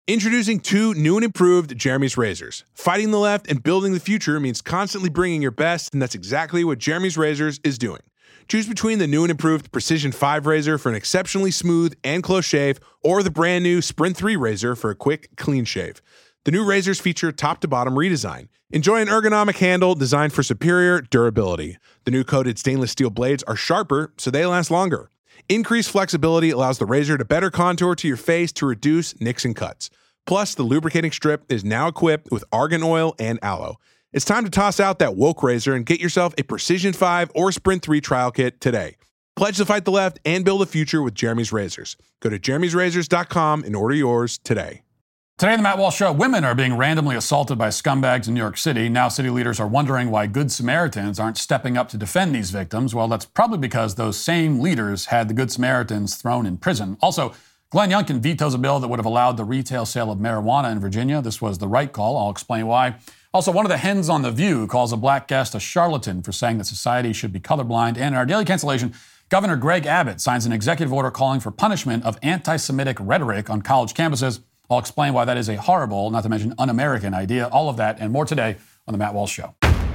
Introducing two new and improved Jeremy's razors. Fighting the left and building the future means constantly bringing your best, and that's exactly what Jeremy's Razors is doing. Choose between the new and improved Precision 5 razor for an exceptionally smooth and close shave, or the brand new Sprint 3 razor for a quick, clean shave. The new razors feature top-to-bottom redesign. Enjoy an ergonomic handle designed for superior durability. The new coated stainless steel blades are sharper, so they last longer. Increased flexibility allows the razor to better contour to your face to reduce nicks and cuts. Plus, the lubricating strip is now equipped with argan oil and aloe. It's time to toss out that woke razor and get yourself a Precision 5 or Sprint 3 trial kit today. Pledge to fight the left and build a future with Jeremy's Razors. Go to jeremy'srazors.com and order yours today. Today on the Matt Walsh Show, women are being randomly assaulted by scumbags in New York City. Now city leaders are wondering why Good Samaritans aren't stepping up to defend these victims. Well, that's probably because those same leaders had the Good Samaritans thrown in prison. Also, Glenn Youngkin vetoes a bill that would have allowed the retail sale of marijuana in Virginia. This was the right call. I'll explain why. Also, one of the hens on The View calls a black guest a charlatan for saying that society should be colorblind. And in our daily cancellation, Governor Greg Abbott signs an executive order calling for punishment of anti-Semitic rhetoric on college campuses. I'll explain why that is a horrible, not to mention un-American idea. All of that and more today on The Matt Walsh Show.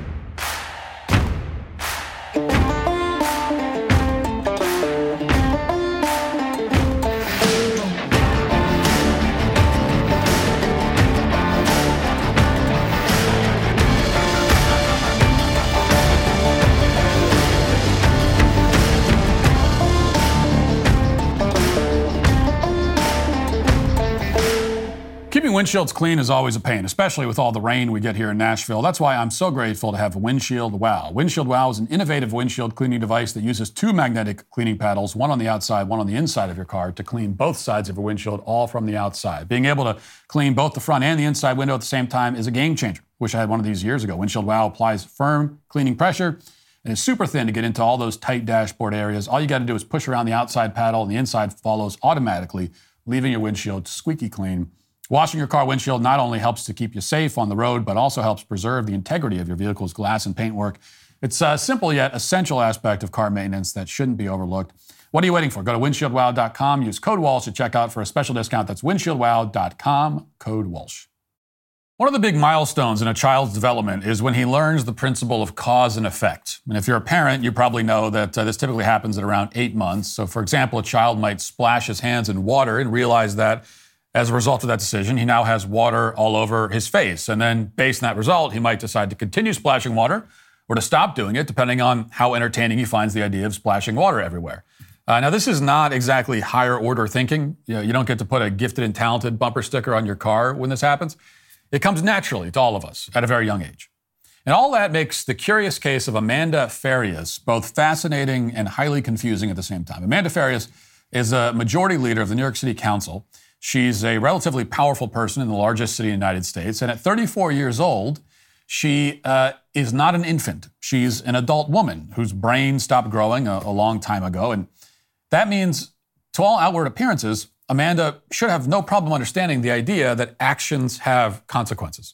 Keeping windshields clean is always a pain, especially with all the rain we get here in Nashville. That's why I'm so grateful to have Windshield Wow. Windshield Wow is an innovative windshield cleaning device that uses two magnetic cleaning paddles, one on the outside, one on the inside of your car, to clean both sides of your windshield, all from the outside. Being able to clean both the front and the inside window at the same time is a game changer. Wish I had one of these years ago. Windshield Wow applies firm cleaning pressure and is super thin to get into all those tight dashboard areas. All you got to do is push around the outside paddle, and the inside follows automatically, leaving your windshield squeaky clean. Washing your car windshield not only helps to keep you safe on the road, but also helps preserve the integrity of your vehicle's glass and paintwork. It's a simple yet essential aspect of car maintenance that shouldn't be overlooked. What are you waiting for? Go to WinshieldWow.com, use code Walsh at checkout for a special discount. That's WinshieldWow.com, code Walsh. One of the big milestones in a child's development is when he learns the principle of cause and effect. And if you're a parent, you probably know that this typically happens at around 8 months. So, for example, a child might splash his hands in water and realize that as a result of that decision, he now has water all over his face. And then based on that result, he might decide to continue splashing water or to stop doing it, depending on how entertaining he finds the idea of splashing water everywhere. Now, this is not exactly higher order thinking. You don't get to put a gifted and talented bumper sticker on your car when this happens. It comes naturally to all of us at a very young age. And all that makes the curious case of Amanda Farias both fascinating and highly confusing at the same time. Amanda Farias is a majority leader of the New York City Council. She's a relatively powerful person in the largest city in the United States. And at 34 years old, she is not an infant. She's an adult woman whose brain stopped growing a long time ago. And that means, to all outward appearances, Amanda should have no problem understanding the idea that actions have consequences.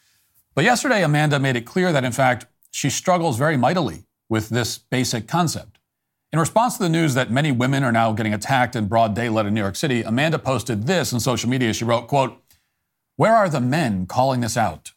But yesterday, Amanda made it clear that, in fact, she struggles very mightily with this basic concept. In response to the news that many women are now getting attacked in broad daylight in New York City, Amanda posted this on social media. She wrote, quote, "Where are the men calling this out?"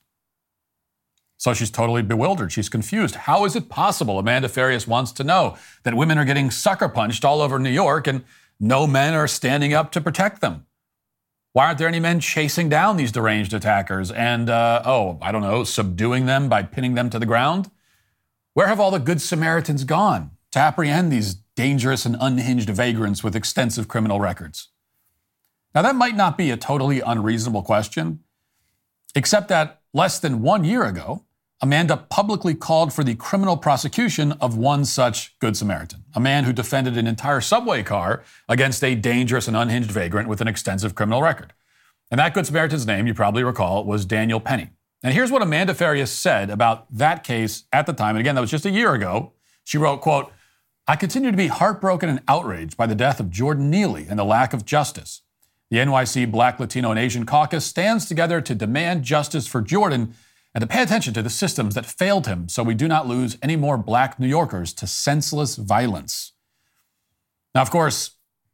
So she's totally bewildered. She's confused. How is it possible, Amanda Farias wants to know, that women are getting sucker punched all over New York and no men are standing up to protect them? Why aren't there any men chasing down these deranged attackers and, subduing them by pinning them to the ground? Where have all the Good Samaritans gone to apprehend these dangerous and unhinged vagrants with extensive criminal records? Now, that might not be a totally unreasonable question, except that less than 1 year ago, Amanda publicly called for the criminal prosecution of one such Good Samaritan, a man who defended an entire subway car against a dangerous and unhinged vagrant with an extensive criminal record. And that Good Samaritan's name, you probably recall, was Daniel Penny. And here's what Amanda Farias said about that case at the time. And again, that was just a year ago. She wrote, quote, "I continue to be heartbroken and outraged by the death of Jordan Neely and the lack of justice. The NYC Black, Latino, and Asian Caucus stands together to demand justice for Jordan and to pay attention to the systems that failed him so we do not lose any more Black New Yorkers to senseless violence." Now, of course,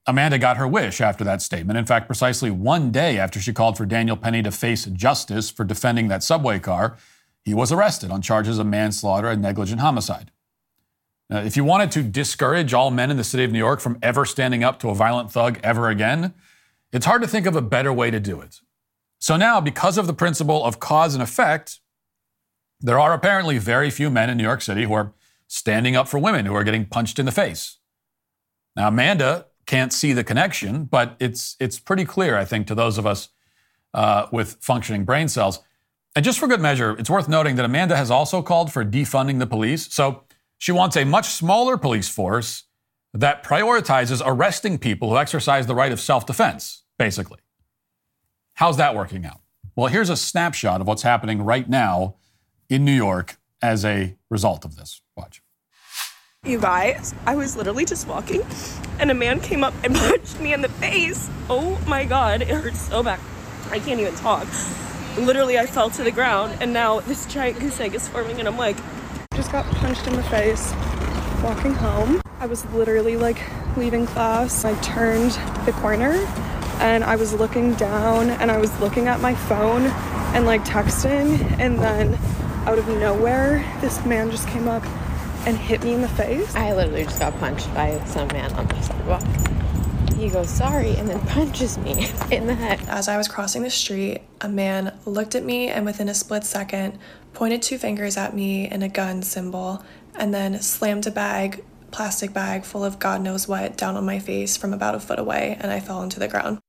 Amanda got her wish after that statement. In fact, precisely one day after she called for Daniel Penny to face justice for defending that subway car, he was arrested on charges of manslaughter and negligent homicide. Now, if you wanted to discourage all men in the city of New York from ever standing up to a violent thug ever again, it's hard to think of a better way to do it. So now, because of the principle of cause and effect, there are apparently very few men in New York City who are standing up for women who are getting punched in the face. Now, Amanda can't see the connection, but it's pretty clear, I think, to those of us with functioning brain cells. And just for good measure, it's worth noting that Amanda has also called for defunding the police. So she wants a much smaller police force that prioritizes arresting people who exercise the right of self-defense, basically. How's that working out? Well, here's a snapshot of what's happening right now in New York as a result of this. Watch. You guys, I was literally just walking, and a man came up and punched me in the face. Oh my God, it hurts so bad. I can't even talk. Literally, I fell to the ground, and now this giant goose egg is forming, and I'm like, just got punched in the face walking home. I was literally like leaving class. I turned the corner, and I was looking down, and I was looking at my phone and like texting, and then out of nowhere, this man just came up and hit me in the face. I literally just got punched by some man on the sidewalk. He goes, sorry, and then punches me in the head. As I was crossing the street, a man looked at me and within a split second pointed 2 fingers at me in a gun symbol and then slammed a plastic bag full of God knows what down on my face from about a foot away, and I fell into the ground.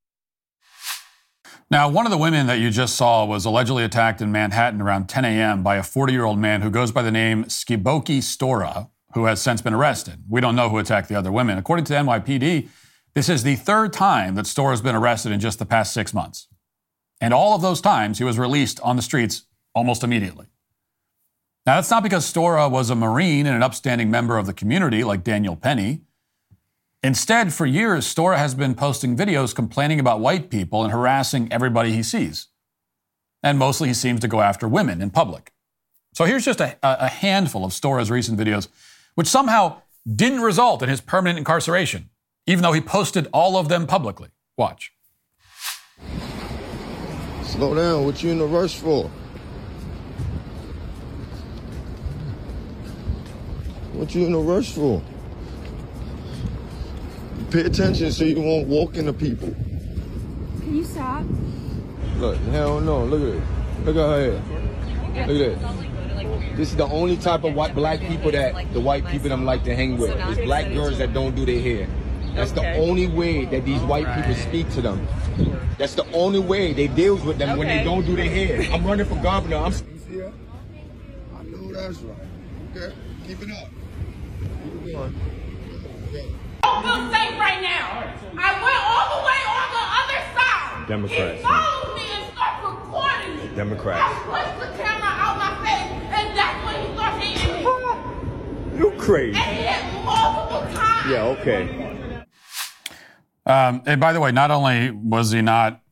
Now, one of the women that you just saw was allegedly attacked in Manhattan around 10 a.m. by a 40-year-old man who goes by the name Skiboki Stora, who has since been arrested. We don't know who attacked the other women. According to the NYPD, this is the third time that Stora has been arrested in just the past 6 months. And all of those times, he was released on the streets almost immediately. Now, that's not because Stora was a Marine and an upstanding member of the community like Daniel Penny. Instead, for years, Stora has been posting videos complaining about white people and harassing everybody he sees. And mostly he seems to go after women in public. So here's just a handful of Stora's recent videos, which somehow didn't result in his permanent incarceration, even though he posted all of them publicly. Watch. Slow down. What you in a rush for? What you in a rush for? Pay attention so you won't walk into people. Can you stop? Look, hell no. Look at it. Look at her hair. Look at that. This is the only type of black people that the white people them like to hang with. It's black girls that don't do their hair. That's the only way that these white people speak to them. That's the only way they deals with them when they don't do their hair. I'm running for governor. I know that's right. Okay, keep it up. Keep it going. Don't feel safe right now. I went all the way on the other side. Democrats. He followed me and started recording me. Democrats. I pushed the camera out my face, and that's when he started hitting me. You crazy. And he hit multiple times. Yeah, okay. And by the way, not only was he not,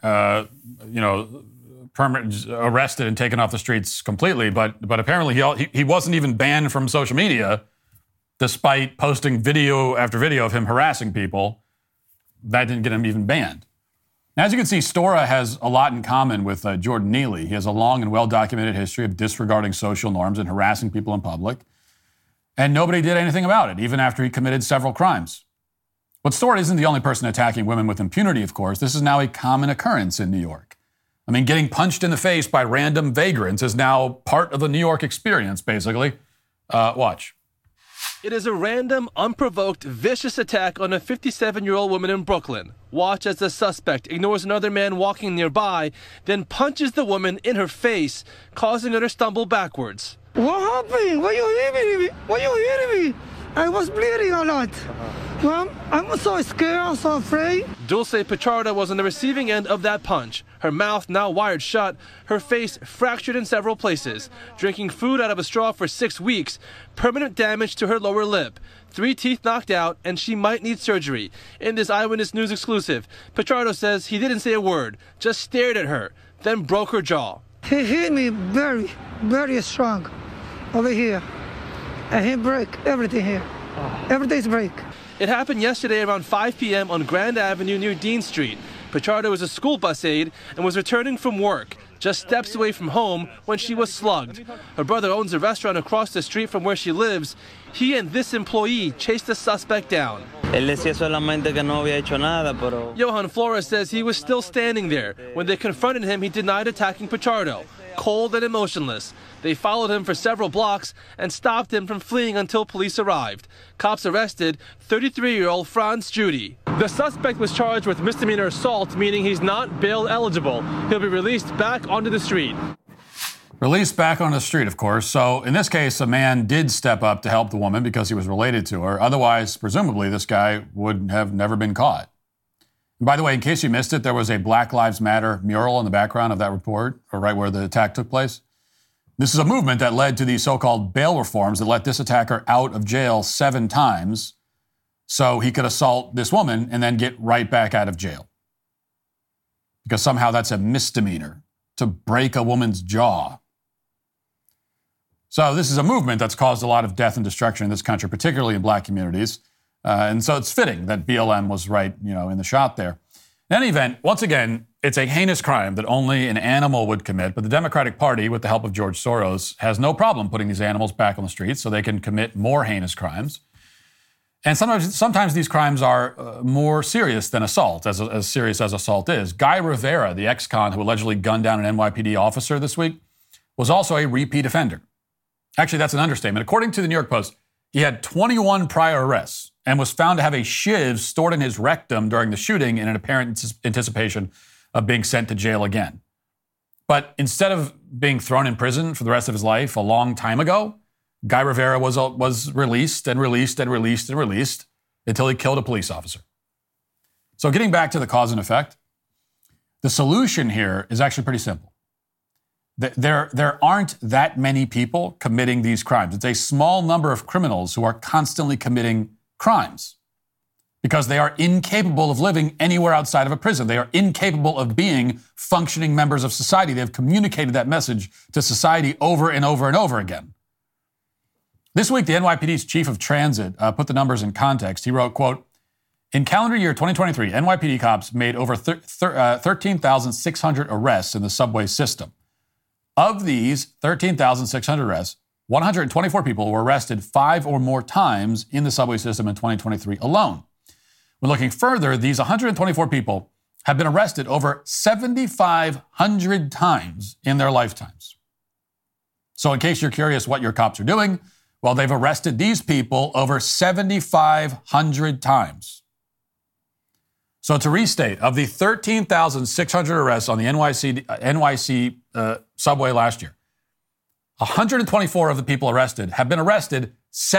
arrested and taken off the streets completely, but apparently he wasn't even banned from social media, despite posting video after video of him harassing people. That didn't get him even banned. Now, as you can see, Stora has a lot in common with Jordan Neely. He has a long and well-documented history of disregarding social norms and harassing people in public. And nobody did anything about it, even after he committed several crimes. But Stora isn't the only person attacking women with impunity, of course. This is now a common occurrence in New York. I mean, getting punched in the face by random vagrants is now part of the New York experience, basically. Watch. It is a random, unprovoked, vicious attack on a 57-year-old woman in Brooklyn. Watch as the suspect ignores another man walking nearby, then punches the woman in her face, causing her to stumble backwards. What happened? Why you hitting me? Why you hitting me? I was bleeding a lot. I'm so scared, I'm so afraid. Dulce Pichardo was on the receiving end of that punch. Her mouth now wired shut, her face fractured in several places, drinking food out of a straw for 6 weeks, permanent damage to her lower lip, 3 teeth knocked out, and she might need surgery. In this Eyewitness News exclusive, Pichardo says he didn't say a word, just stared at her, then broke her jaw. He hit me very, very strong over here. And he broke everything here. Everything's break. It happened yesterday around 5 p.m. on Grand Avenue near Dean Street. Pichardo is a school bus aide and was returning from work, just steps away from home, when she was slugged. Her brother owns a restaurant across the street from where she lives. He and this employee chased the suspect down. Johan Flores says he was still standing there. When they confronted him, he denied attacking Pichardo, cold and emotionless. They followed him for several blocks and stopped him from fleeing until police arrived. Cops arrested 33-year-old Franz Judy. The suspect was charged with misdemeanor assault, meaning he's not bail eligible. He'll be released back onto the street. Released back on the street, of course. So in this case, a man did step up to help the woman because he was related to her. Otherwise, presumably, this guy would have never been caught. And by the way, in case you missed it, there was a Black Lives Matter mural in the background of that report, or right where the attack took place. This is a movement that led to the so-called bail reforms that let this attacker out of jail 7 times so he could assault this woman and then get right back out of jail. Because somehow that's a misdemeanor, to break a woman's jaw. So this is a movement that's caused a lot of death and destruction in this country, particularly in black communities. And so it's fitting that BLM was right, in the shot there. In any event, once again, it's a heinous crime that only an animal would commit, but the Democratic Party, with the help of George Soros, has no problem putting these animals back on the streets so they can commit more heinous crimes. And sometimes these crimes are more serious than assault, as serious as assault is. Guy Rivera, the ex-con who allegedly gunned down an NYPD officer this week, was also a repeat offender. Actually, that's an understatement. According to the New York Post, he had 21 prior arrests and was found to have a shiv stored in his rectum during the shooting in an apparent anticipation of being sent to jail again. But instead of being thrown in prison for the rest of his life a long time ago, Guy Rivera was released and released and released and released until he killed a police officer. So getting back to the cause and effect, the solution here is actually pretty simple. There aren't that many people committing these crimes. It's a small number of criminals who are constantly committing crimes because they are incapable of living anywhere outside of a prison. They are incapable of being functioning members of society. They've communicated that message to society over and over and over again. This week, the NYPD's chief of transit put the numbers in context. He wrote, quote, in calendar year 2023, NYPD cops made over 13,600 arrests in the subway system. Of these 13,600 arrests, 124 people were arrested 5 or more times in the subway system in 2023 alone. When looking further, these 124 people have been arrested over 7,500 times in their lifetimes. So in case you're curious what your cops are doing, well, they've arrested these people over 7,500 times. So to restate, of the 13,600 arrests on the NYC subway last year, 124 of the people arrested have been arrested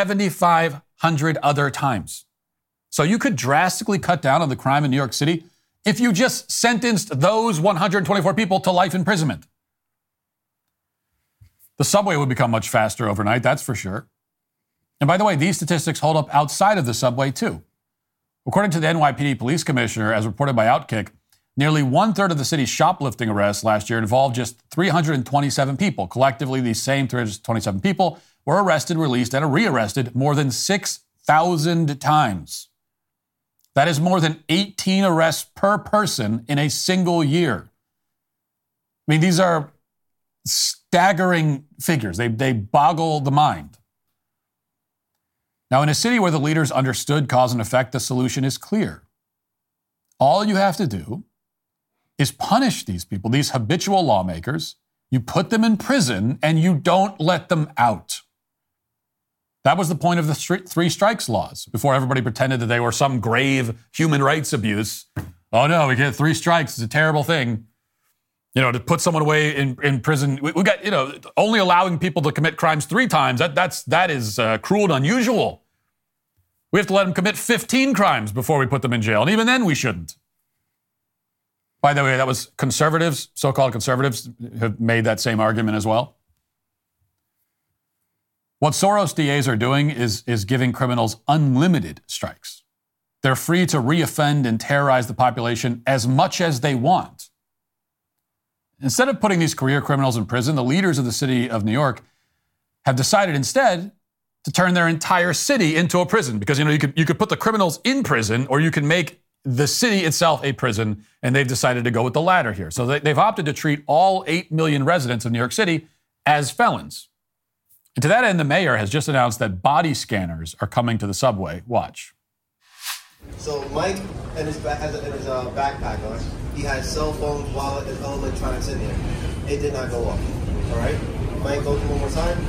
7,500 other times. So you could drastically cut down on the crime in New York City if you just sentenced those 124 people to life imprisonment. The subway would become much faster overnight, that's for sure. And by the way, these statistics hold up outside of the subway too. According to the NYPD police commissioner, as reported by Outkick, nearly 1/3 of the city's shoplifting arrests last year involved just 327 people. Collectively, these same 327 people were arrested, released, and rearrested more than 6,000 times. That is more than 18 arrests per person in a single year. I mean, these are staggering figures. They boggle the mind. Now, in a city where the leaders understood cause and effect, the solution is clear. All you have to do is punish these people, these habitual lawmakers. You put them in prison and you don't let them out. That was the point of the 3 strikes laws before everybody pretended that they were some grave human rights abuse. Oh no, we get 3 strikes. It's a terrible thing. To put someone away in prison. We got, only allowing people to commit crimes 3 times. That is cruel and unusual. We have to let them commit 15 crimes before we put them in jail. And even then we shouldn't. By the way, that was conservatives, so-called conservatives, have made that same argument as well. What Soros DAs are doing is giving criminals unlimited strikes. They're free to reoffend and terrorize the population as much as they want. Instead of putting these career criminals in prison, the leaders of the city of New York have decided instead to turn their entire city into a prison because, you could put the criminals in prison or you can make the city itself a prison, and they've decided to go with the latter here. So they've opted to treat all 8 million residents of New York City as felons. And to that end, the mayor has just announced that body scanners are coming to the subway. Watch. So Mike and his backpack on, he had cell phone, wallet, and other electronics in there. It did not go off. All right? Mike, go through one more time.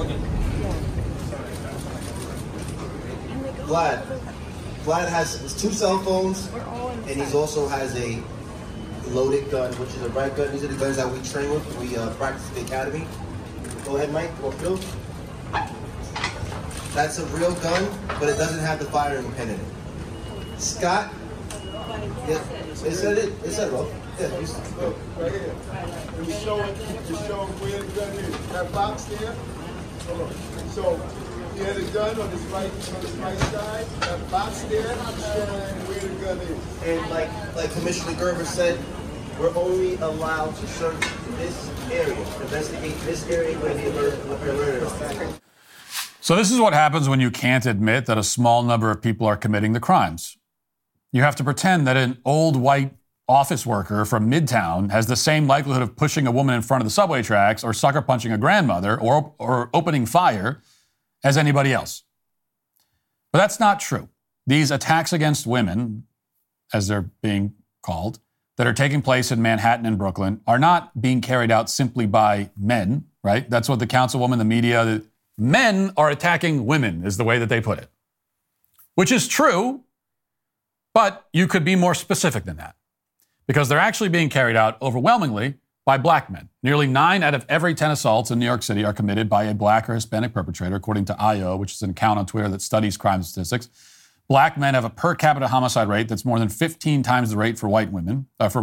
Vlad has 2 cell phones, and he also has a loaded gun, which is a right gun. These are the guns that we train with. We practice at the academy. Go ahead, Mike. Walk through. That's a real gun, but it doesn't have the firing pin in it. Scott, yeah, it said roll. Yeah, right here. It's showing where the gun is. That box there. So he had a gun on his right side. That box there is showing where the gun is. And like Commissioner Gerber said, we're only allowed to search this area, investigate this area where the alert is. So this is what happens when you can't admit that a small number of people are committing the crimes. You have to pretend that an old white office worker from Midtown has the same likelihood of pushing a woman in front of the subway tracks or sucker punching a grandmother or opening fire as anybody else. But that's not true. These attacks against women, as they're being called, that are taking place in Manhattan and Brooklyn are not being carried out simply by men, right? That's what the councilwoman, the media, men are attacking women is the way that they put it. Which is true, but you could be more specific than that. Because they're actually being carried out overwhelmingly by black men. Nearly 9 out of every 10 assaults in New York City are committed by a black or Hispanic perpetrator, according to IO, which is an account on Twitter that studies crime statistics. Black men have a per capita homicide rate that's more than 15 times the rate for white men,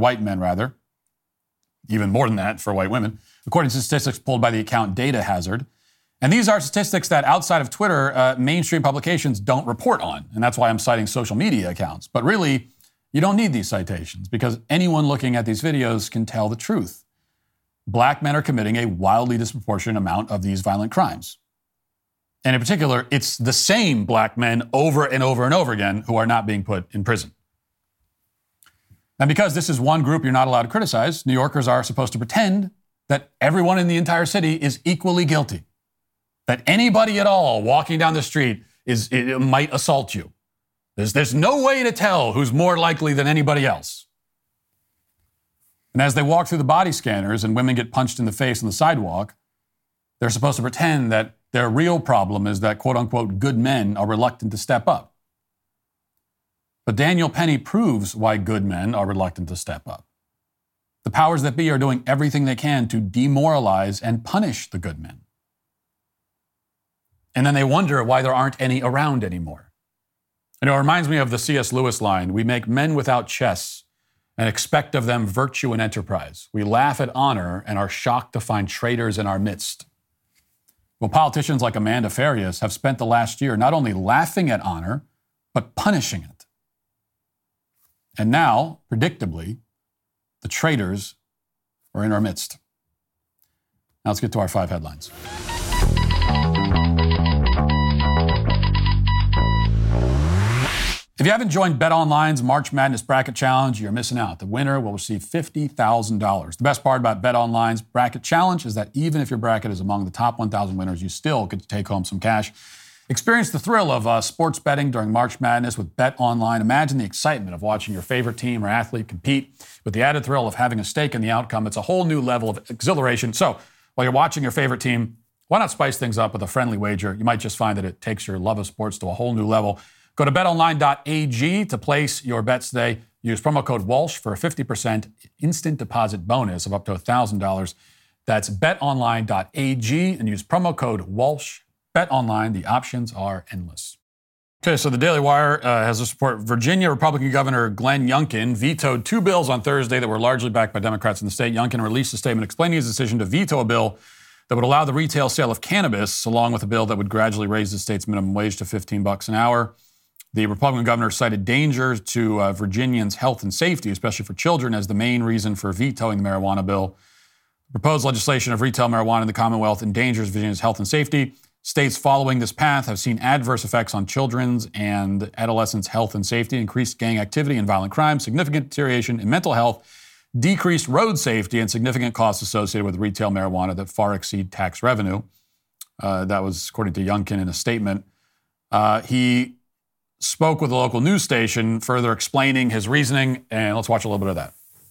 even more than that for white women, according to statistics pulled by the account Data Hazard. And these are statistics that outside of Twitter, mainstream publications don't report on. And that's why I'm citing social media accounts. But really, you don't need these citations because anyone looking at these videos can tell the truth. Black men are committing a wildly disproportionate amount of these violent crimes. And in particular, it's the same black men over and over and over again who are not being put in prison. And because this is one group you're not allowed to criticize, New Yorkers are supposed to pretend that everyone in the entire city is equally guilty. That anybody at all walking down the street might assault you. There's no way to tell who's more likely than anybody else. And as they walk through the body scanners and women get punched in the face on the sidewalk, they're supposed to pretend that their real problem is that, quote unquote, good men are reluctant to step up. But Daniel Penny proves why good men are reluctant to step up. The powers that be are doing everything they can to demoralize and punish the good men. And then they wonder why there aren't any around anymore. It reminds me of the C.S. Lewis line, we make men without chests and expect of them virtue and enterprise. We laugh at honor and are shocked to find traitors in our midst. Well, politicians like Amanda Farias have spent the last year not only laughing at honor, but punishing it. And now, predictably, the traitors are in our midst. Now let's get to our 5 headlines. If you haven't joined BetOnline's March Madness Bracket Challenge, you're missing out. The winner will receive $50,000. The best part about BetOnline's Bracket Challenge is that even if your bracket is among the top 1,000 winners, you still get to take home some cash. Experience the thrill of sports betting during March Madness with BetOnline. Imagine the excitement of watching your favorite team or athlete compete with the added thrill of having a stake in the outcome. It's a whole new level of exhilaration. So while you're watching your favorite team, why not spice things up with a friendly wager? You might just find that it takes your love of sports to a whole new level. Go to betonline.ag to place your bets today. Use promo code Walsh for a 50% instant deposit bonus of up to $1,000. That's betonline.ag and use promo code Walsh. BetOnline, the options are endless. Okay, so the Daily Wire has this report. Virginia Republican Governor Glenn Youngkin vetoed 2 bills on Thursday that were largely backed by Democrats in the state. Youngkin released a statement explaining his decision to veto a bill that would allow the retail sale of cannabis, along with a bill that would gradually raise the state's minimum wage to $15 an hour. The Republican governor cited danger to Virginians' health and safety, especially for children, as the main reason for vetoing the marijuana bill. The proposed legislation of retail marijuana in the Commonwealth endangers Virginia's health and safety, States following this path have seen adverse effects on children's and adolescents' health and safety, increased gang activity and violent crime, significant deterioration in mental health, decreased road safety, and significant costs associated with retail marijuana that far exceed tax revenue. That was according to Youngkin in a statement. He spoke with a local news station, further explaining his reasoning, and let's watch a little bit of that.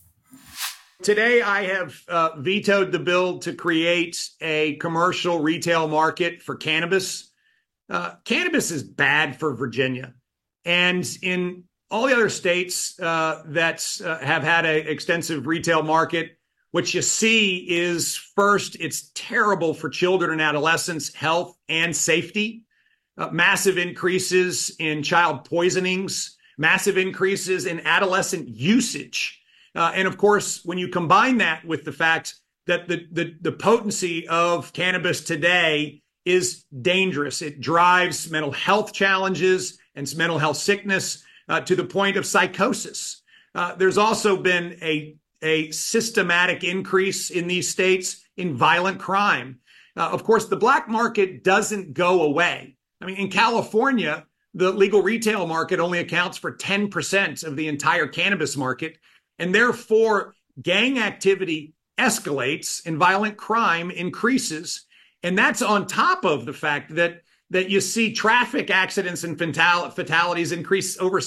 Today, I have vetoed the bill to create a commercial retail market for cannabis. Cannabis is bad for Virginia. And in all the other states that have had an extensive retail market, what you see is, first, it's terrible for children and adolescents' health and safety. Massive increases in child poisonings, massive increases in adolescent usage. And of course, when you combine that with the fact that the potency of cannabis today is dangerous, it drives mental health challenges and mental health sickness to the point of psychosis. There's also been a systematic increase in these states in violent crime. Of course, the black market doesn't go away. I mean, in California, the legal retail market only accounts for 10% of the entire cannabis market. And therefore, gang activity escalates and violent crime increases. And that's on top of the fact that you see traffic accidents and fatalities increase over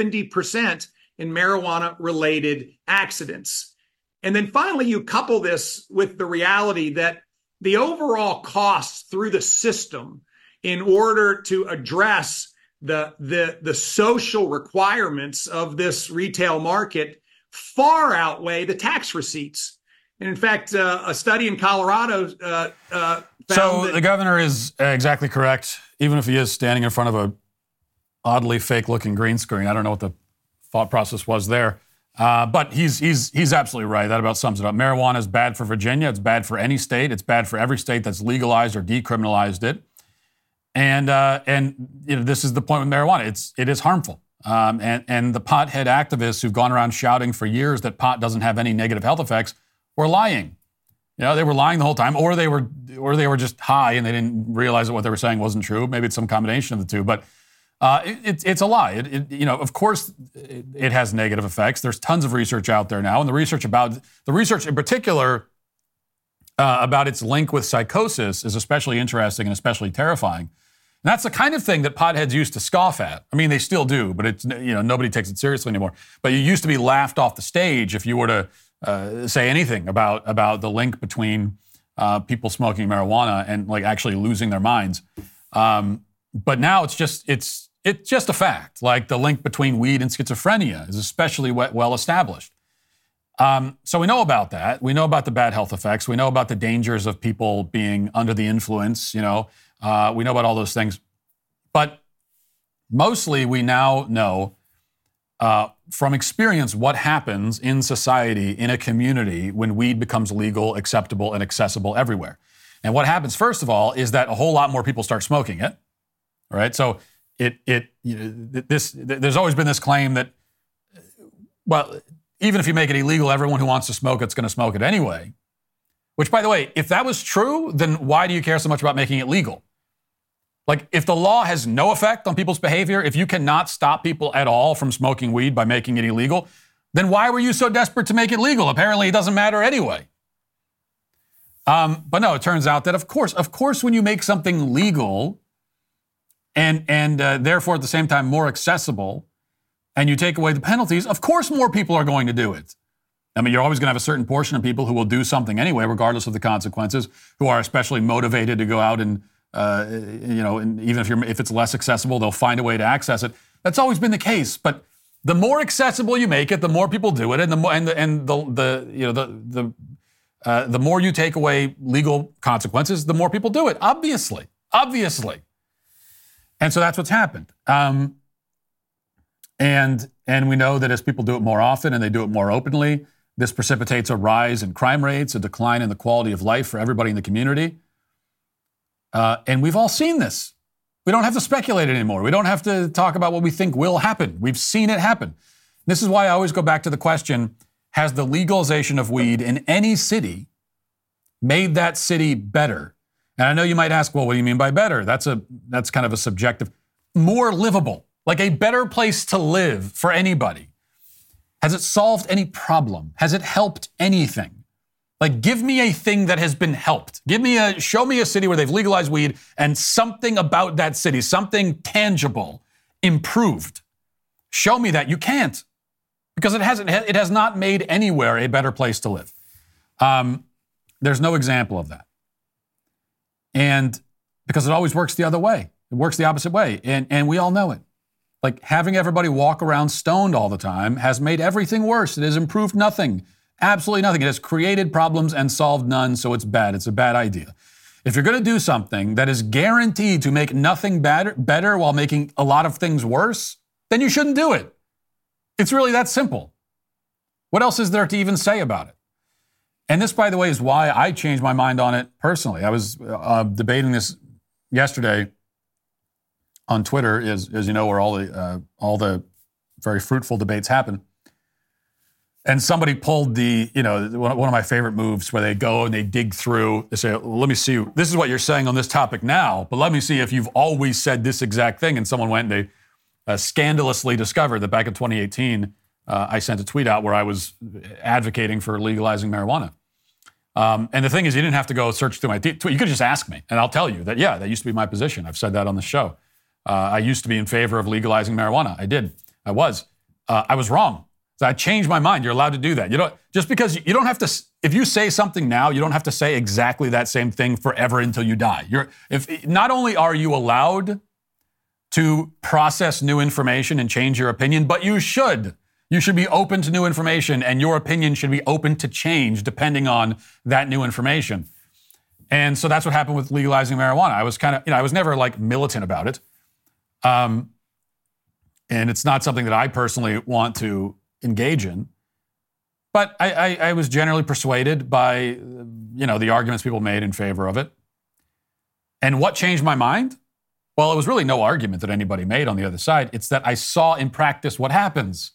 70% in marijuana-related accidents. And then finally, you couple this with the reality that the overall costs through the system in order to address the social requirements of this retail market far outweigh the tax receipts. And in fact, a study in Colorado found So the governor is exactly correct, even if he is standing in front of a oddly fake-looking green screen. I don't know what the thought process was there. But he's absolutely right. That about sums it up. Marijuana is bad for Virginia. It's bad for any state. It's bad for every state that's legalized or decriminalized it. And you know, this is the point with marijuana. It is harmful. And the pothead activists who've gone around shouting for years that pot doesn't have any negative health effects were lying. You know, they were lying the whole time, or they were just high and they didn't realize that what they were saying wasn't true. Maybe it's some combination of the two, but it's a lie. You know, of course, it has negative effects. There's tons of research out there now, and the research in particular about its link with psychosis is especially interesting and especially terrifying. And that's the kind of thing that potheads used to scoff at. I mean, they still do, but it's, you know, nobody takes it seriously anymore. But you used to be laughed off the stage if you were to say anything about the link between people smoking marijuana and like actually losing their minds. But now it's just a fact. Like the link between weed and schizophrenia is especially well established. So we know about that. We know about the bad health effects. We know about the dangers of people being under the influence. You know, we know about all those things. But mostly we now know from experience what happens in society, in a community, when weed becomes legal, acceptable, and accessible everywhere. And what happens, first of all, is that a whole lot more people start smoking it. All right, so there's always been this claim that, well, even if you make it illegal, everyone who wants to smoke it's going to smoke it anyway. Which, by the way, if that was true, then why do you care so much about making it legal? Like, if the law has no effect on people's behavior, if you cannot stop people at all from smoking weed by making it illegal, then why were you so desperate to make it legal? Apparently, it doesn't matter anyway. But no, it turns out that, of course, when you make something legal and therefore at the same time more accessible, and you take away the penalties, of course more people are going to do it. I mean, you're always going to have a certain portion of people who will do something anyway, regardless of the consequences, who are especially motivated to go out and, and even if it's less accessible, they'll find a way to access it. That's always been the case. But the more accessible you make it, the more people do it, and the more you take away legal consequences, the more people do it. Obviously. And so that's what's happened. And we know that as people do it more often and they do it more openly, this precipitates a rise in crime rates, a decline in the quality of life for everybody in the community. And we've all seen this. We don't have to speculate anymore. We don't have to talk about what we think will happen. We've seen it happen. This is why I always go back to the question, has the legalization of weed in any city made that city better? And I know you might ask, well, what do you mean by better? That's kind of a subjective, more livable, like a better place to live for anybody. Has it solved any problem? Has it helped anything? Like, give me a thing that has been helped. Show me a city where they've legalized weed and something about that city, something tangible, improved. Show me that. You can't, because it has not made anywhere a better place to live. There's no example of that. And because it always works the other way. It works the opposite way. And we all know it. Like, having everybody walk around stoned all the time has made everything worse. It has improved nothing. Absolutely nothing. It has created problems and solved none, so it's bad. It's a bad idea. If you're going to do something that is guaranteed to make nothing better while making a lot of things worse, then you shouldn't do it. It's really that simple. What else is there to even say about it? And this, by the way, is why I changed my mind on it personally. I was debating this yesterday on Twitter, as you know, where all the very fruitful debates happen. And somebody pulled one of my favorite moves where they go and they dig through. They say, well, let me see. This is what you're saying on this topic now, but let me see if you've always said this exact thing. And someone went and they scandalously discovered that back in 2018, I sent a tweet out where I was advocating for legalizing marijuana. And the thing is, you didn't have to go search through my tweet. You could just ask me, and I'll tell you that, yeah, that used to be my position. I've said that on the show. I used to be in favor of legalizing marijuana. I did. I was. I was wrong. So I changed my mind. You're allowed to do that. Just because you don't have to, if you say something now, you don't have to say exactly that same thing forever until you die. Not only are you allowed to process new information and change your opinion, but you should. You should be open to new information, and your opinion should be open to change depending on that new information. And so that's what happened with legalizing marijuana. I was I was never like militant about it. And it's not something that I personally want to engage in. But I was generally persuaded by, the arguments people made in favor of it. And what changed my mind? Well, it was really no argument that anybody made on the other side. It's that I saw in practice what happens.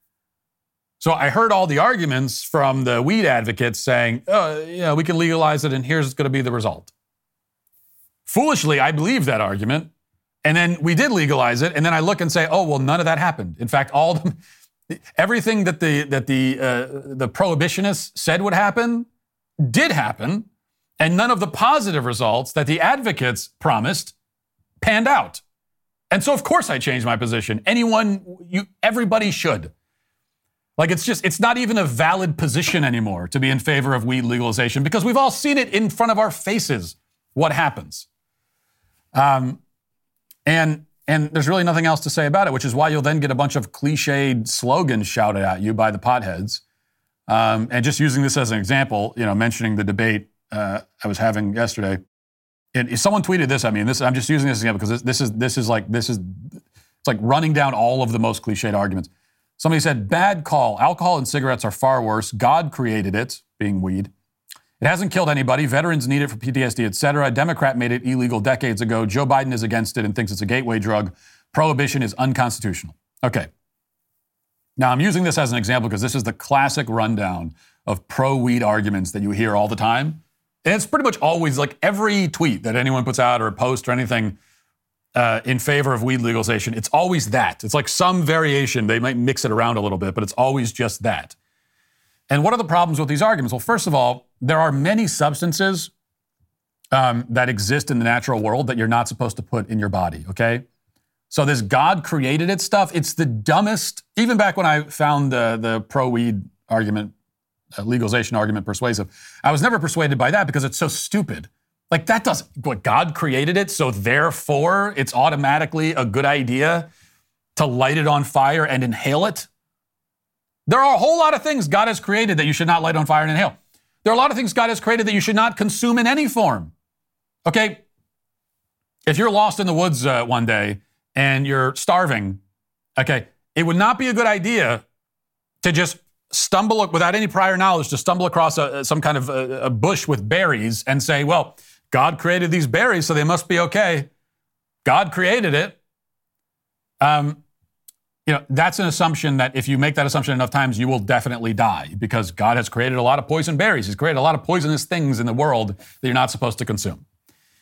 So I heard all the arguments from the weed advocates saying, we can legalize it and here's going to be the result. Foolishly, I believed that argument. And then we did legalize it. And then I look and say, oh, well, none of that happened. In fact, everything that the prohibitionists said would happen did happen. And none of the positive results that the advocates promised panned out. And so, of course, I changed my position. Everybody should. Like, it's not even a valid position anymore to be in favor of weed legalization because we've all seen it in front of our faces, what happens. And there's really nothing else to say about it, which is why you'll then get a bunch of cliched slogans shouted at you by the potheads. And just using this as an example, mentioning the debate I was having yesterday. And if someone tweeted this, I'm just using this example because it's like running down all of the most cliched arguments. Somebody said, bad call. Alcohol and cigarettes are far worse. God created it, being weed. It hasn't killed anybody. Veterans need it for PTSD, etc. A Democrat made it illegal decades ago. Joe Biden is against it and thinks it's a gateway drug. Prohibition is unconstitutional. Okay. Now, I'm using this as an example because this is the classic rundown of pro-weed arguments that you hear all the time. And it's pretty much always like every tweet that anyone puts out or a post or anything in favor of weed legalization, it's always that. It's like some variation. They might mix it around a little bit, but it's always just that. And what are the problems with these arguments? Well, first of all, there are many substances that exist in the natural world that you're not supposed to put in your body, okay? So this God created it stuff, it's the dumbest. Even back when I found the pro-weed argument, legalization argument persuasive, I was never persuaded by that because it's so stupid. Like God created it, so therefore it's automatically a good idea to light it on fire and inhale it. There are a whole lot of things God has created that you should not light on fire and inhale. There are a lot of things God has created that you should not consume in any form. Okay? If you're lost in the woods one day and you're starving, okay, it would not be a good idea to just stumble without any prior knowledge, to stumble across some kind of a bush with berries and say, well, God created these berries, so they must be okay. God created it. That's an assumption that if you make that assumption enough times, you will definitely die because God has created a lot of poison berries. He's created a lot of poisonous things in the world that you're not supposed to consume.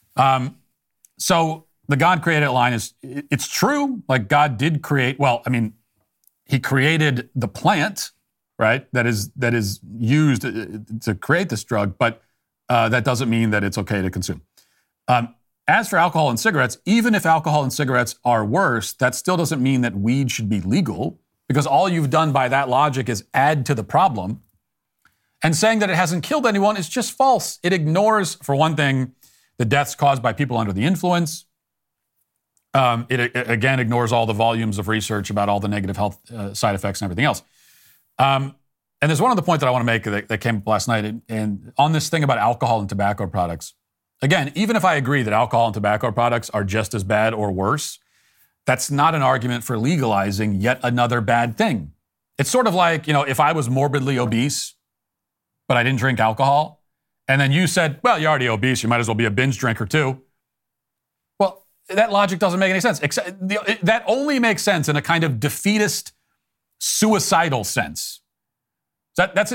So the God created line it's true. Like God did create, he created the plant, right? That is used to create this drug, but that doesn't mean that it's okay to consume. As for alcohol and cigarettes, even if alcohol and cigarettes are worse, that still doesn't mean that weed should be legal, because all you've done by that logic is add to the problem. And saying that it hasn't killed anyone is just false. It ignores, for one thing, the deaths caused by people under the influence. It again ignores all the volumes of research about all the negative health side effects and everything else. And there's one other point that I want to make that came up last night, and on this thing about alcohol and tobacco products. Again, even if I agree that alcohol and tobacco products are just as bad or worse, that's not an argument for legalizing yet another bad thing. It's sort of like, if I was morbidly obese, but I didn't drink alcohol, and then you said, well, you're already obese, you might as well be a binge drinker too. Well, that logic doesn't make any sense. That only makes sense in a kind of defeatist, suicidal sense. That's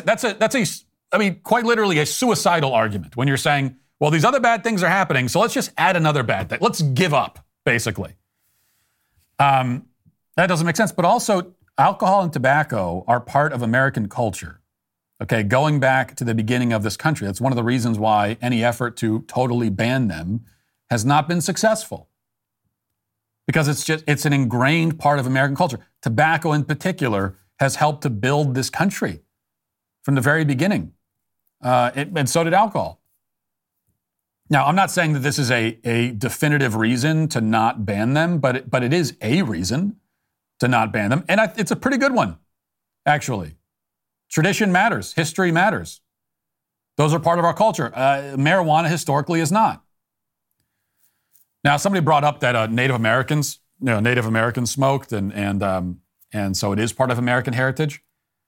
quite literally a suicidal argument when you're saying, well, these other bad things are happening, so let's just add another bad thing. Let's give up, basically. That doesn't make sense. But also, alcohol and tobacco are part of American culture. Okay, going back to the beginning of this country. That's one of the reasons why any effort to totally ban them has not been successful. Because it's an ingrained part of American culture. Tobacco in particular has helped to build this country from the very beginning. And so did alcohol. Now, I'm not saying that this is a definitive reason to not ban them, but it is a reason to not ban them. And it's a pretty good one, actually. Tradition matters. History matters. Those are part of our culture. Marijuana historically is not. Now, somebody brought up that Native Americans smoked, and so it is part of American heritage.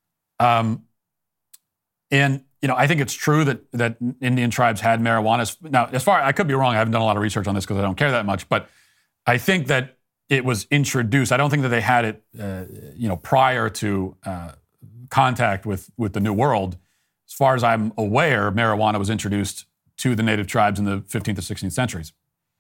I think it's true that Indian tribes had marijuana. Now, I could be wrong. I haven't done a lot of research on this because I don't care that much. But I think that it was introduced. I don't think that they had it, prior to contact with the New World. As far as I'm aware, marijuana was introduced to the native tribes in the 15th to 16th centuries.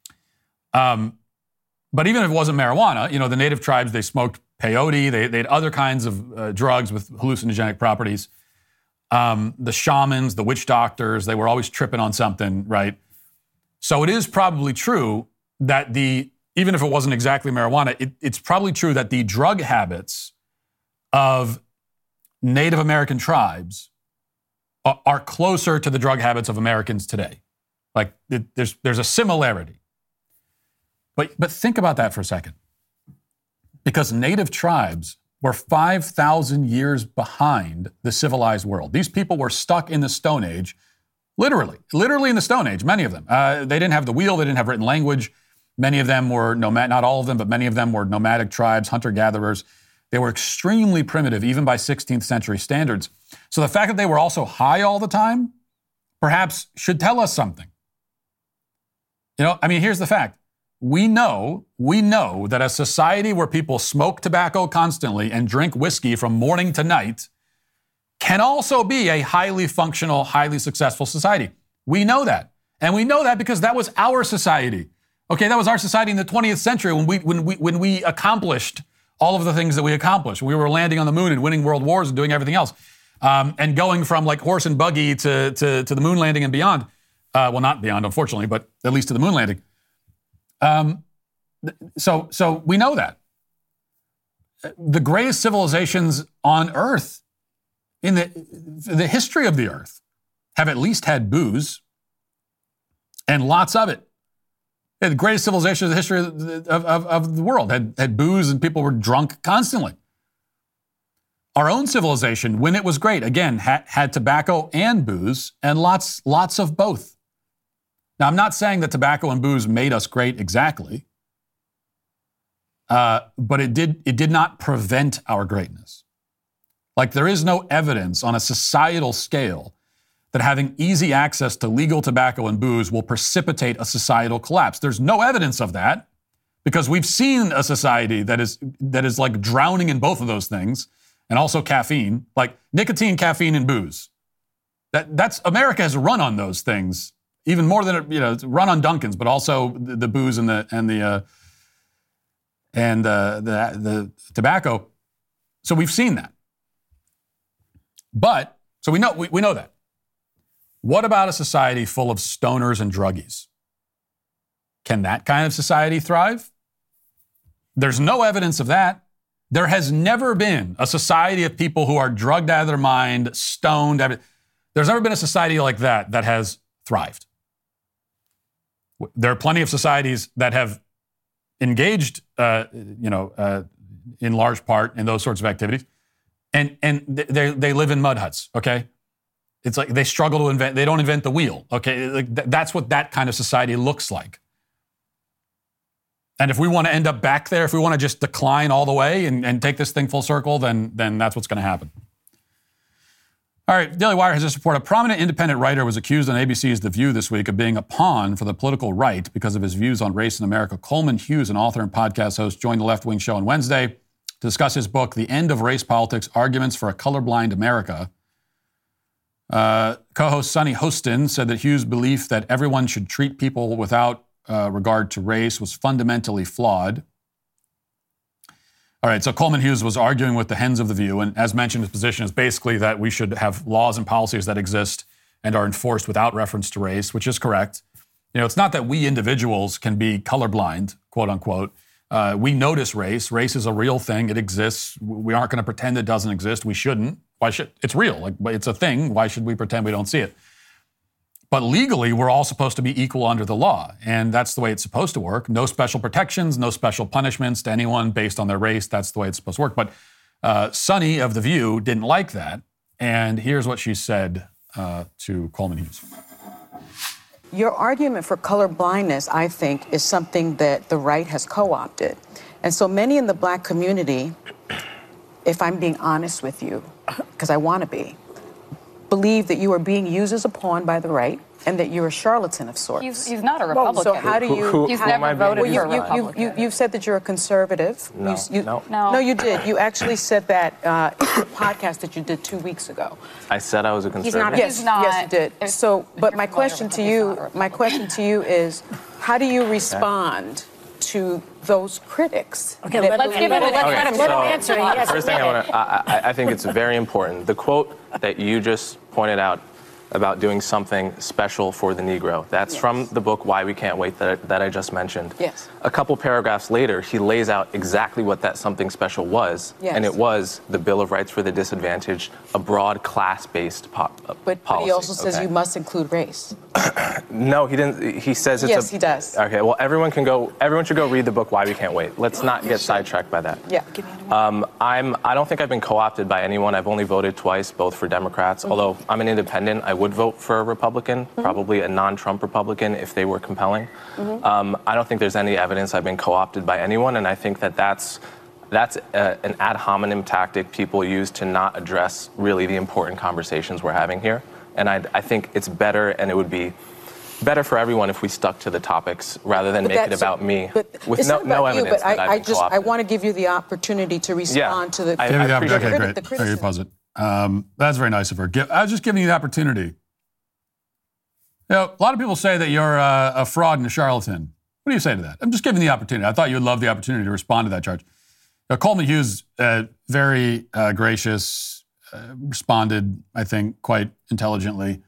But even if it wasn't marijuana, the native tribes, they smoked peyote. They had other kinds of drugs with hallucinogenic properties. The shamans, the witch doctors, they were always tripping on something, right? So it is probably true that even if it wasn't exactly marijuana, it's probably true that the drug habits of Native American tribes are closer to the drug habits of Americans today. Like there's a similarity. But think about that for a second. Because native tribes were 5,000 years behind the civilized world. These people were stuck in the Stone Age, literally in the Stone Age, many of them. They didn't have the wheel, they didn't have written language. Many of them were not all of them, but many of them were nomadic tribes, hunter-gatherers. They were extremely primitive, even by 16th century standards. So the fact that they were also high all the time, perhaps should tell us something. Here's the fact. We know that a society where people smoke tobacco constantly and drink whiskey from morning to night can also be a highly functional, highly successful society. We know that. And we know that because that was our society. Okay, that was our society in the 20th century when we accomplished all of the things that we accomplished. We were landing on the moon and winning world wars and doing everything else. And going from like horse and buggy to the moon landing and beyond. Well, not beyond, unfortunately, but at least to the moon landing. So we know that. The greatest civilizations on Earth, in the history of the Earth, have at least had booze, and lots of it. The greatest civilizations in the history of the world had booze, and people were drunk constantly. Our own civilization, when it was great, again, had tobacco and booze, and lots of both. Now, I'm not saying that tobacco and booze made us great exactly, but it did not prevent our greatness. Like, there is no evidence on a societal scale that having easy access to legal tobacco and booze will precipitate a societal collapse. There's no evidence of that because we've seen a society that is like drowning in both of those things, and also caffeine, like nicotine, caffeine, and booze. That's America has run on those things even more than it's run on Dunkin's, but also the booze and the tobacco. So we've seen that. But so we know that. What about a society full of stoners and druggies? Can that kind of society thrive? There's no evidence of that. There has never been a society of people who are drugged out of their mind, stoned. There's never been a society like that has thrived. There are plenty of societies that have engaged, in large part in those sorts of activities, and they live in mud huts. Okay, it's like they struggle to invent. They don't invent the wheel. Okay, like that's what that kind of society looks like. And if we want to end up back there, if we want to just decline all the way and take this thing full circle, then that's what's going to happen. All right, Daily Wire has this report. A prominent independent writer was accused on ABC's The View this week of being a pawn for the political right because of his views on race in America. Coleman Hughes, an author and podcast host, joined the Left Wing Show on Wednesday to discuss his book, The End of Race Politics, Arguments for a Colorblind America. Co-host Sonny Hostin said that Hughes' belief that everyone should treat people without regard to race was fundamentally flawed. All right, so Coleman Hughes was arguing with the hens of The View, and as mentioned, his position is basically that we should have laws and policies that exist and are enforced without reference to race, which is correct. It's not that we individuals can be colorblind, quote unquote. We notice race. Race is a real thing. It exists. We aren't going to pretend it doesn't exist. We shouldn't. Why should? It's real. It's a thing. Why should we pretend we don't see it? But legally, we're all supposed to be equal under the law, and that's the way it's supposed to work. No special protections, no special punishments to anyone based on their race. That's the way it's supposed to work. But Sonny of The View didn't like that, and here's what she said to Coleman Hughes. Your argument for color blindness, I think, is something that the right has co-opted. And so many in the black community, if I'm being honest with you, because I want to be, believe that you are being used as a pawn by the right and that you're a charlatan of sorts. He's not a Republican. So how do you... He's never voted for a Republican. You've said that you're a conservative. No. No, you did. You actually said that in the podcast that you did 2 weeks ago. I said I was a conservative. Yes, you did. So, but my question to you is, how do you respond to those critics? Okay, let's give it. Let him answer. First thing I think it's very important. The quote that you just pointed out about doing something special for the Negro. That's from the book Why We Can't Wait that I just mentioned. Yes. A couple paragraphs later, he lays out exactly what that something special was, and it was the Bill of Rights for the Disadvantaged, a broad class-based policy. But he also says you must include race. No, he didn't. He says it's Yes, he does. Okay, well, everyone should go read the book Why We Can't Wait. Let's not get sidetracked by that. Yeah. I don't think I've been co-opted by anyone. I've only voted twice, both for Democrats. Although I'm an independent, I would vote for a Republican, probably a non-Trump Republican if they were compelling. I don't think there's any evidence I've been co-opted by anyone, and I think that's an ad hominem tactic people use to not address really the important conversations we're having here. And I think it's better, and it would be better for everyone if we stuck to the topics rather than make it about me with no evidence that I've been co-opted. I want to give you the opportunity to respond to the criticism. You pause it. That's very nice of her. I was just giving you the opportunity. A lot of people say that you're a fraud and a charlatan. What do you say to that? I'm just giving the opportunity. I thought you would love the opportunity to respond to that charge. Coleman Hughes, very gracious, responded, I think, quite intelligently.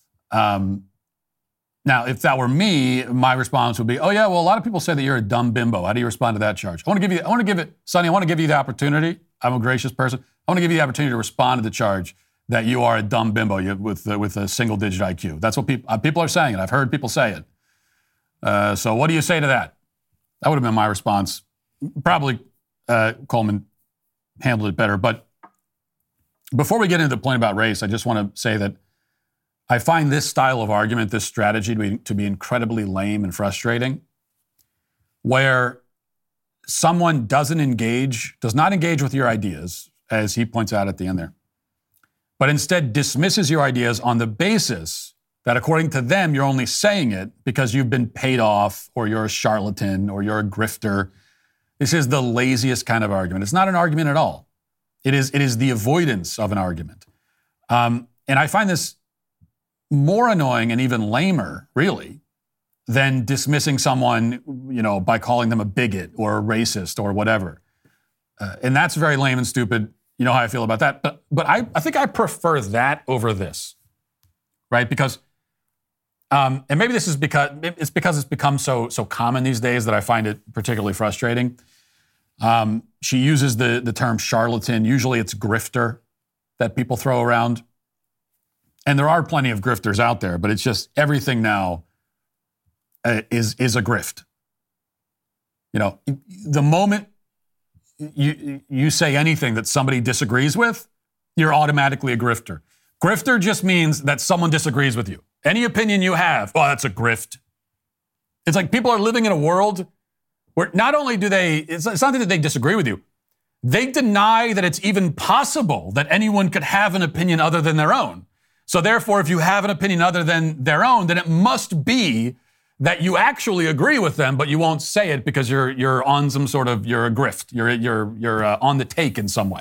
Now, if that were me, my response would be, oh, yeah, well, a lot of people say that you're a dumb bimbo. How do you respond to that charge? Sonny, I want to give you the opportunity. I'm a gracious person. I want to give you the opportunity to respond to the charge that you are a dumb bimbo with a single-digit IQ. That's what people are saying, and I've heard people say it. So what do you say to that? That would have been my response. Probably Coleman handled it better. But before we get into the point about race, I just want to say that I find this style of argument, this strategy to be incredibly lame and frustrating, where someone does not engage with your ideas, as he points out at the end there, but instead dismisses your ideas on the basis that according to them, you're only saying it because you've been paid off or you're a charlatan or you're a grifter. This is the laziest kind of argument. It's not an argument at all. It is the avoidance of an argument. And I find this more annoying and even lamer, really, than dismissing someone, by calling them a bigot or a racist or whatever. And that's very lame and stupid. You know how I feel about that. But I think I prefer that over this, right? Because, and maybe this is because it's become so common these days that I find it particularly frustrating. She uses the term charlatan. Usually it's grifter that people throw around. And there are plenty of grifters out there, but it's just everything now is a grift. The moment you say anything that somebody disagrees with, you're automatically a grifter. Grifter just means that someone disagrees with you. Any opinion you have, that's a grift. It's like people are living in a world where not only do it's not that they disagree with you, they deny that it's even possible that anyone could have an opinion other than their own. So therefore, if you have an opinion other than their own, then it must be that you actually agree with them, but you won't say it because you're on some sort of, you're a grift. You're on the take in some way.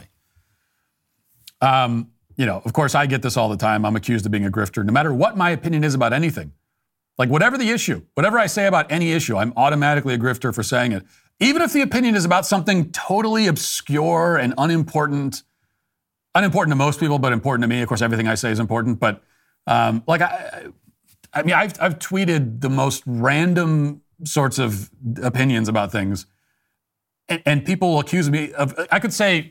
Of course, I get this all the time. I'm accused of being a grifter, no matter what my opinion is about anything. Like whatever the issue, whatever I say about any issue, I'm automatically a grifter for saying it. Even if the opinion is about something totally obscure and unimportant to most people, but important to me. Of course, everything I say is important. But I've tweeted the most random sorts of opinions about things, and people will accuse me of. I could say,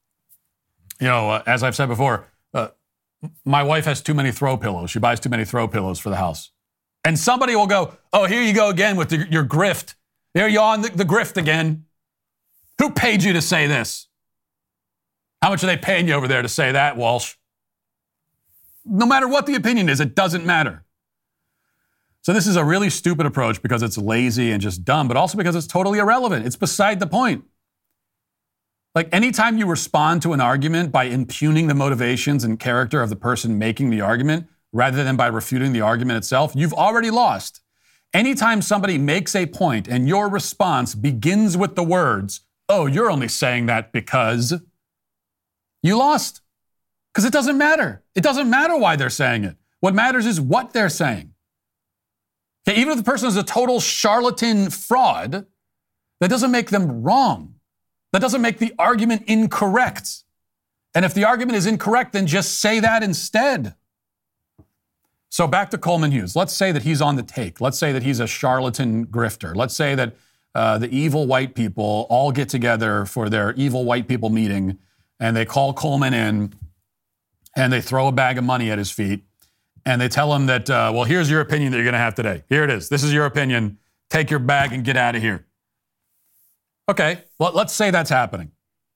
as I've said before, my wife has too many throw pillows. She buys too many throw pillows for the house, and somebody will go, "Oh, here you go again with your grift. There you're on the grift again. Who paid you to say this? How much are they paying you over there to say that, Walsh?" No matter what the opinion is, it doesn't matter. So this is a really stupid approach because it's lazy and just dumb, but also because it's totally irrelevant. It's beside the point. Like anytime you respond to an argument by impugning the motivations and character of the person making the argument, rather than by refuting the argument itself, you've already lost. Anytime somebody makes a point and your response begins with the words, "Oh, you're only saying that because," you lost. Because it doesn't matter. It doesn't matter why they're saying it. What matters is what they're saying. Okay, even if the person is a total charlatan fraud, that doesn't make them wrong. That doesn't make the argument incorrect. And if the argument is incorrect, then just say that instead. So back to Coleman Hughes. Let's say that he's on the take. Let's say that he's a charlatan grifter. Let's say that the evil white people all get together for their evil white people meeting, and they call Coleman in, and they throw a bag of money at his feet. And they tell him that, here's your opinion that you're going to have today. Here it is. This is your opinion. Take your bag and get out of here. Okay, well, let's say that's happening.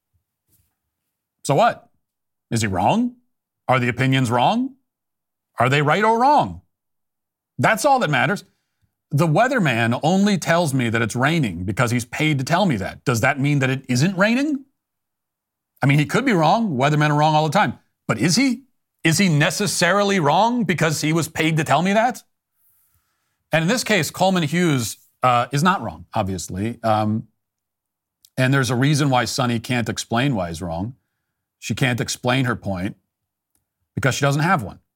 So what? Is he wrong? Are the opinions wrong? Are they right or wrong? That's all that matters. The weatherman only tells me that it's raining because he's paid to tell me that. Does that mean that it isn't raining? I mean, he could be wrong. Weathermen are wrong all the time. But is he? Is he necessarily wrong because he was paid to tell me that? And in this case, Coleman Hughes is not wrong, obviously. And there's a reason why Sunny can't explain why he's wrong. She can't explain her point because she doesn't have one.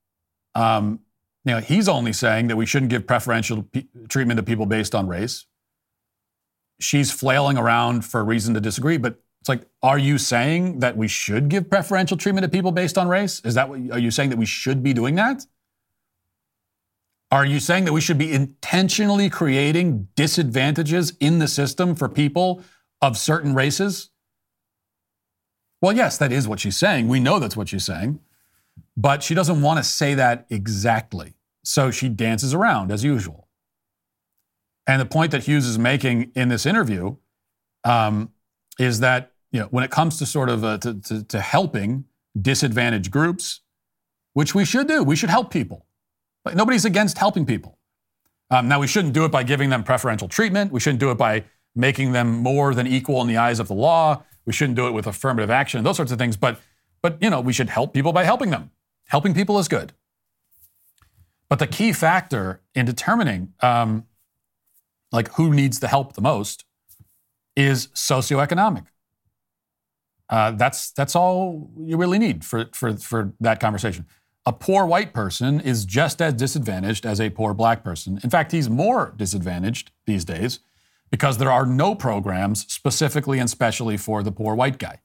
He's only saying that we shouldn't give preferential treatment to people based on race. She's flailing around for a reason to disagree, but it's like, are you saying that we should give preferential treatment to people based on race? Are you saying that we should be doing that? Are you saying that we should be intentionally creating disadvantages in the system for people of certain races? Well, yes, that is what she's saying. We know that's what she's saying. But she doesn't want to say that exactly. So she dances around as usual. And the point that Hughes is making in this interview is that, when it comes to sort of to helping disadvantaged groups, which we should do, we should help people. Like, nobody's against helping people. Now, we shouldn't do it by giving them preferential treatment. We shouldn't do it by making them more than equal in the eyes of the law. We shouldn't do it with affirmative action, those sorts of things. But we should help people by helping them. Helping people is good. But the key factor in determining who needs the help the most is socioeconomic. That's all you really need for that conversation. a poor white person is just as disadvantaged as a poor black person. In fact, he's more disadvantaged these days because there are no programs specifically and specially for the poor white guy.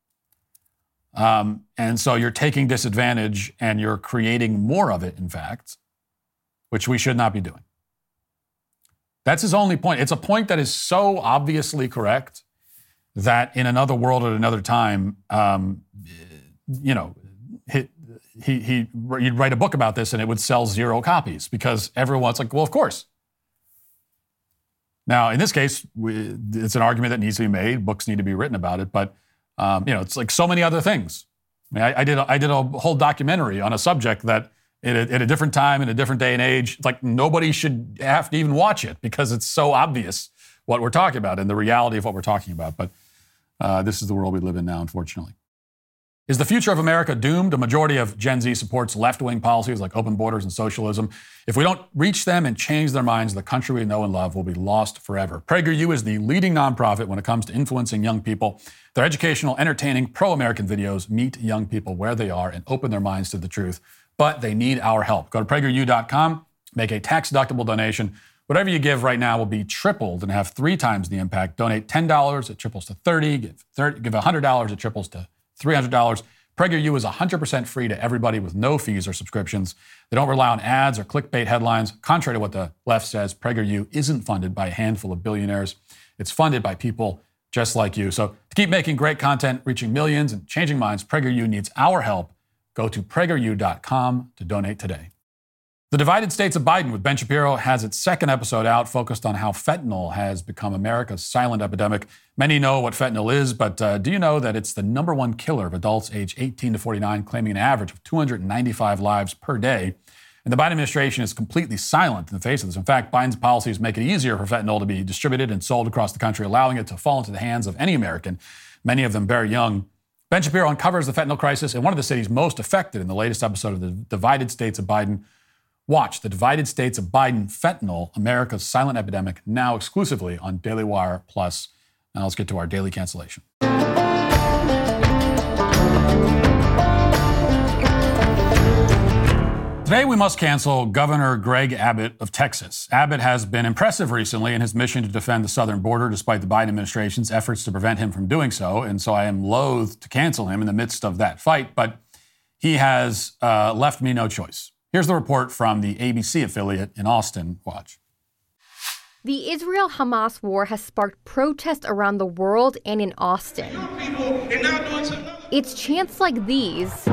And so you're taking disadvantage and you're creating more of it, in fact, which we should not be doing. That's his only point. It's a point that is so obviously correct that in another world at another time, he'd write a book about this and it would sell 0 copies because everyone's like, well, of course. Now, in this case, it's an argument that needs to be made. Books need to be written about it. But, it's like so many other things. I mean, I did a whole documentary on a subject that at a different time, in a different day and age, it's like nobody should have to even watch it because it's so obvious what we're talking about and the reality of what we're talking about. But this is the world we live in now, unfortunately. Is the future of America doomed? A majority of Gen Z supports left-wing policies like open borders and socialism. If we don't reach them and change their minds, the country we know and love will be lost forever. PragerU is the leading nonprofit when it comes to influencing young people. Their educational, entertaining, pro-American videos meet young people where they are and open their minds to the truth. But they need our help. Go to PragerU.com, make a tax-deductible donation. Whatever you give right now will be tripled and have 3 times the impact. Donate $10, it triples to $30. Give $100, it triples to $300. PragerU is 100% free to everybody with no fees or subscriptions. They don't rely on ads or clickbait headlines. Contrary to what the left says, PragerU isn't funded by a handful of billionaires. It's funded by people just like you. So to keep making great content, reaching millions and changing minds, PragerU needs our help. Go to PragerU.com to donate today. The Divided States of Biden with Ben Shapiro has its second episode out, focused on how fentanyl has become America's silent epidemic. Many know what fentanyl is, but do you know that it's the #1 killer of adults age 18 to 49, claiming an average of 295 lives per day? And the Biden administration is completely silent in the face of this. In fact, Biden's policies make it easier for fentanyl to be distributed and sold across the country, allowing it to fall into the hands of any American, many of them very young. Ben Shapiro uncovers the fentanyl crisis in one of the cities most affected in the latest episode of the Divided States of Biden. Watch The Divided States of Biden, Fentanyl, America's Silent Epidemic, now exclusively on Daily Wire Plus. Now let's get to our daily cancellation. Today we must cancel Governor Greg Abbott of Texas. Abbott has been impressive recently in his mission to defend the southern border despite the Biden administration's efforts to prevent him from doing so, and so I am loath to cancel him in the midst of that fight, but he has left me no choice. Here's the report from the ABC affiliate in Austin. Watch. The Israel-Hamas war has sparked protests around the world and in Austin. It's chants like these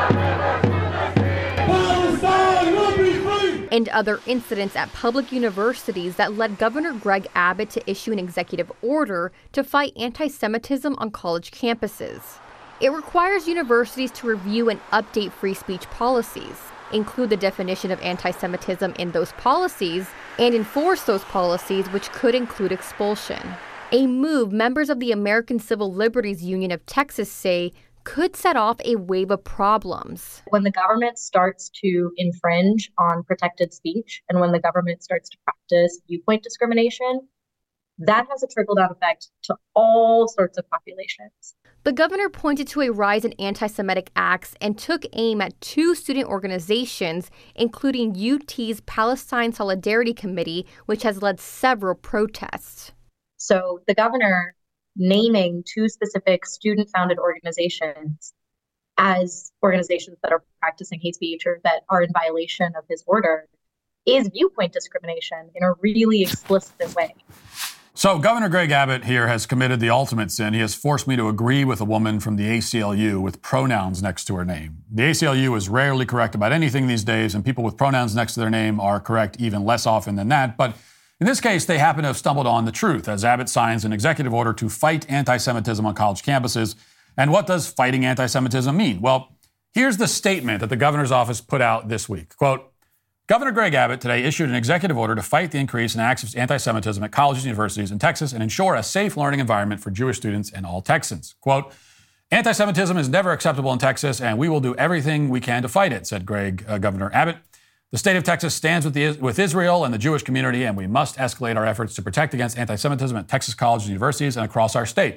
and other incidents at public universities that led Governor Greg Abbott to issue an executive order to fight anti-Semitism on college campuses. It requires universities to review and update free speech policies, include the definition of anti-Semitism in those policies, and enforce those policies, which could include expulsion. A move members of the American Civil Liberties Union of Texas say could set off a wave of problems. When the government starts to infringe on protected speech, and when the government starts to practice viewpoint discrimination, that has a trickle-down effect to all sorts of populations. The governor pointed to a rise in anti-Semitic acts and took aim at 2 student organizations, including UT's Palestine Solidarity Committee, which has led several protests. So the governor naming 2 specific student-founded organizations as organizations that are practicing hate speech or that are in violation of his order is viewpoint discrimination in a really explicit way. So Governor Greg Abbott here has committed the ultimate sin. He has forced me to agree with a woman from the ACLU with pronouns next to her name. The ACLU is rarely correct about anything these days, and people with pronouns next to their name are correct even less often than that. But in this case, they happen to have stumbled on the truth as Abbott signs an executive order to fight anti-Semitism on college campuses. And what does fighting anti-Semitism mean? Well, here's the statement that the governor's office put out this week. Quote, Governor Greg Abbott today issued an executive order to fight the increase in acts of anti-Semitism at colleges and universities in Texas and ensure a safe learning environment for Jewish students and all Texans. Quote, anti-Semitism is never acceptable in Texas, and we will do everything we can to fight it, said Governor Abbott. The state of Texas stands with Israel and the Jewish community, and we must escalate our efforts to protect against anti-Semitism at Texas colleges and universities and across our state.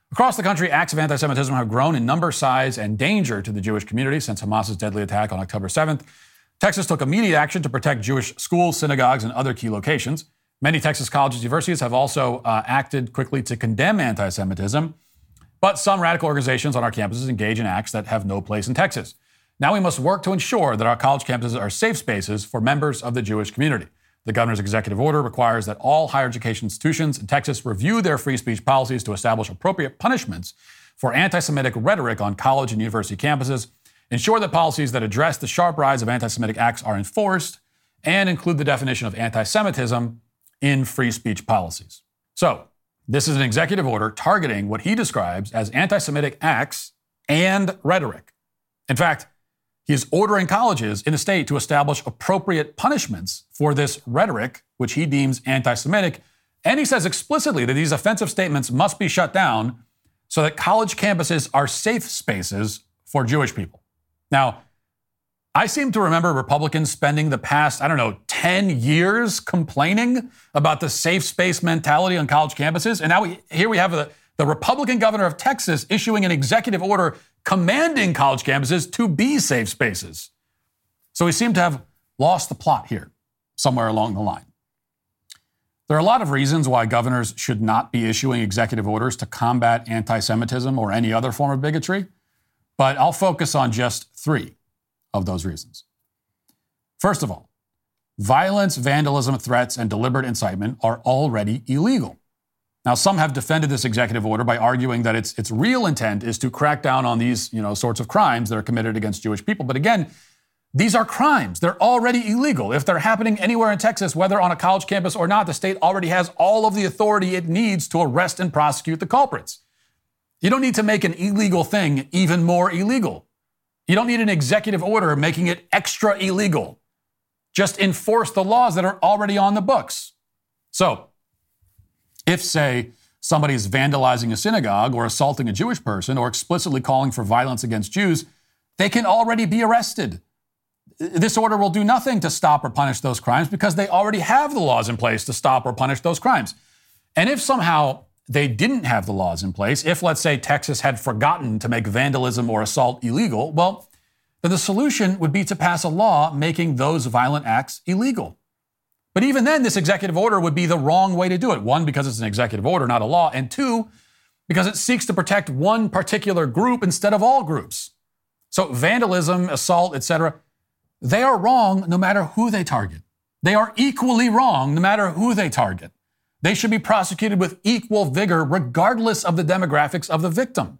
Across the country, acts of anti-Semitism have grown in number, size, and danger to the Jewish community since Hamas's deadly attack on October 7th. Texas took immediate action to protect Jewish schools, synagogues, and other key locations. Many Texas colleges and universities have also acted quickly to condemn anti-Semitism, but some radical organizations on our campuses engage in acts that have no place in Texas. Now we must work to ensure that our college campuses are safe spaces for members of the Jewish community. The governor's executive order requires that all higher education institutions in Texas review their free speech policies to establish appropriate punishments for anti-Semitic rhetoric on college and university campuses, ensure that policies that address the sharp rise of anti-Semitic acts are enforced, and include the definition of anti-Semitism in free speech policies. So, this is an executive order targeting what he describes as anti-Semitic acts and rhetoric. In fact, he is ordering colleges in the state to establish appropriate punishments for this rhetoric, which he deems anti-Semitic. And he says explicitly that these offensive statements must be shut down so that college campuses are safe spaces for Jewish people. Now, I seem to remember Republicans spending the past, 10 years complaining about the safe space mentality on college campuses. And now here we have the Republican governor of Texas issuing an executive order commanding college campuses to be safe spaces. So we seem to have lost the plot here somewhere along the line. There are a lot of reasons why governors should not be issuing executive orders to combat anti-Semitism or any other form of bigotry, but I'll focus on just 3 of those reasons. First of all, violence, vandalism, threats, and deliberate incitement are already illegal. Now, some have defended this executive order by arguing that its real intent is to crack down on these, sorts of crimes that are committed against Jewish people. But again, these are crimes. They're already illegal. If they're happening anywhere in Texas, whether on a college campus or not, the state already has all of the authority it needs to arrest and prosecute the culprits. You don't need to make an illegal thing even more illegal. You don't need an executive order making it extra illegal. Just enforce the laws that are already on the books. So, if, say, somebody is vandalizing a synagogue or assaulting a Jewish person or explicitly calling for violence against Jews, they can already be arrested. This order will do nothing to stop or punish those crimes because they already have the laws in place to stop or punish those crimes. And if somehow they didn't have the laws in place, if, let's say, Texas had forgotten to make vandalism or assault illegal, well, then the solution would be to pass a law making those violent acts illegal. But even then, this executive order would be the wrong way to do it. 1, because it's an executive order, not a law. And 2, because it seeks to protect one particular group instead of all groups. So vandalism, assault, etc., they are wrong no matter who they target. They are equally wrong no matter who they target. They should be prosecuted with equal vigor regardless of the demographics of the victim.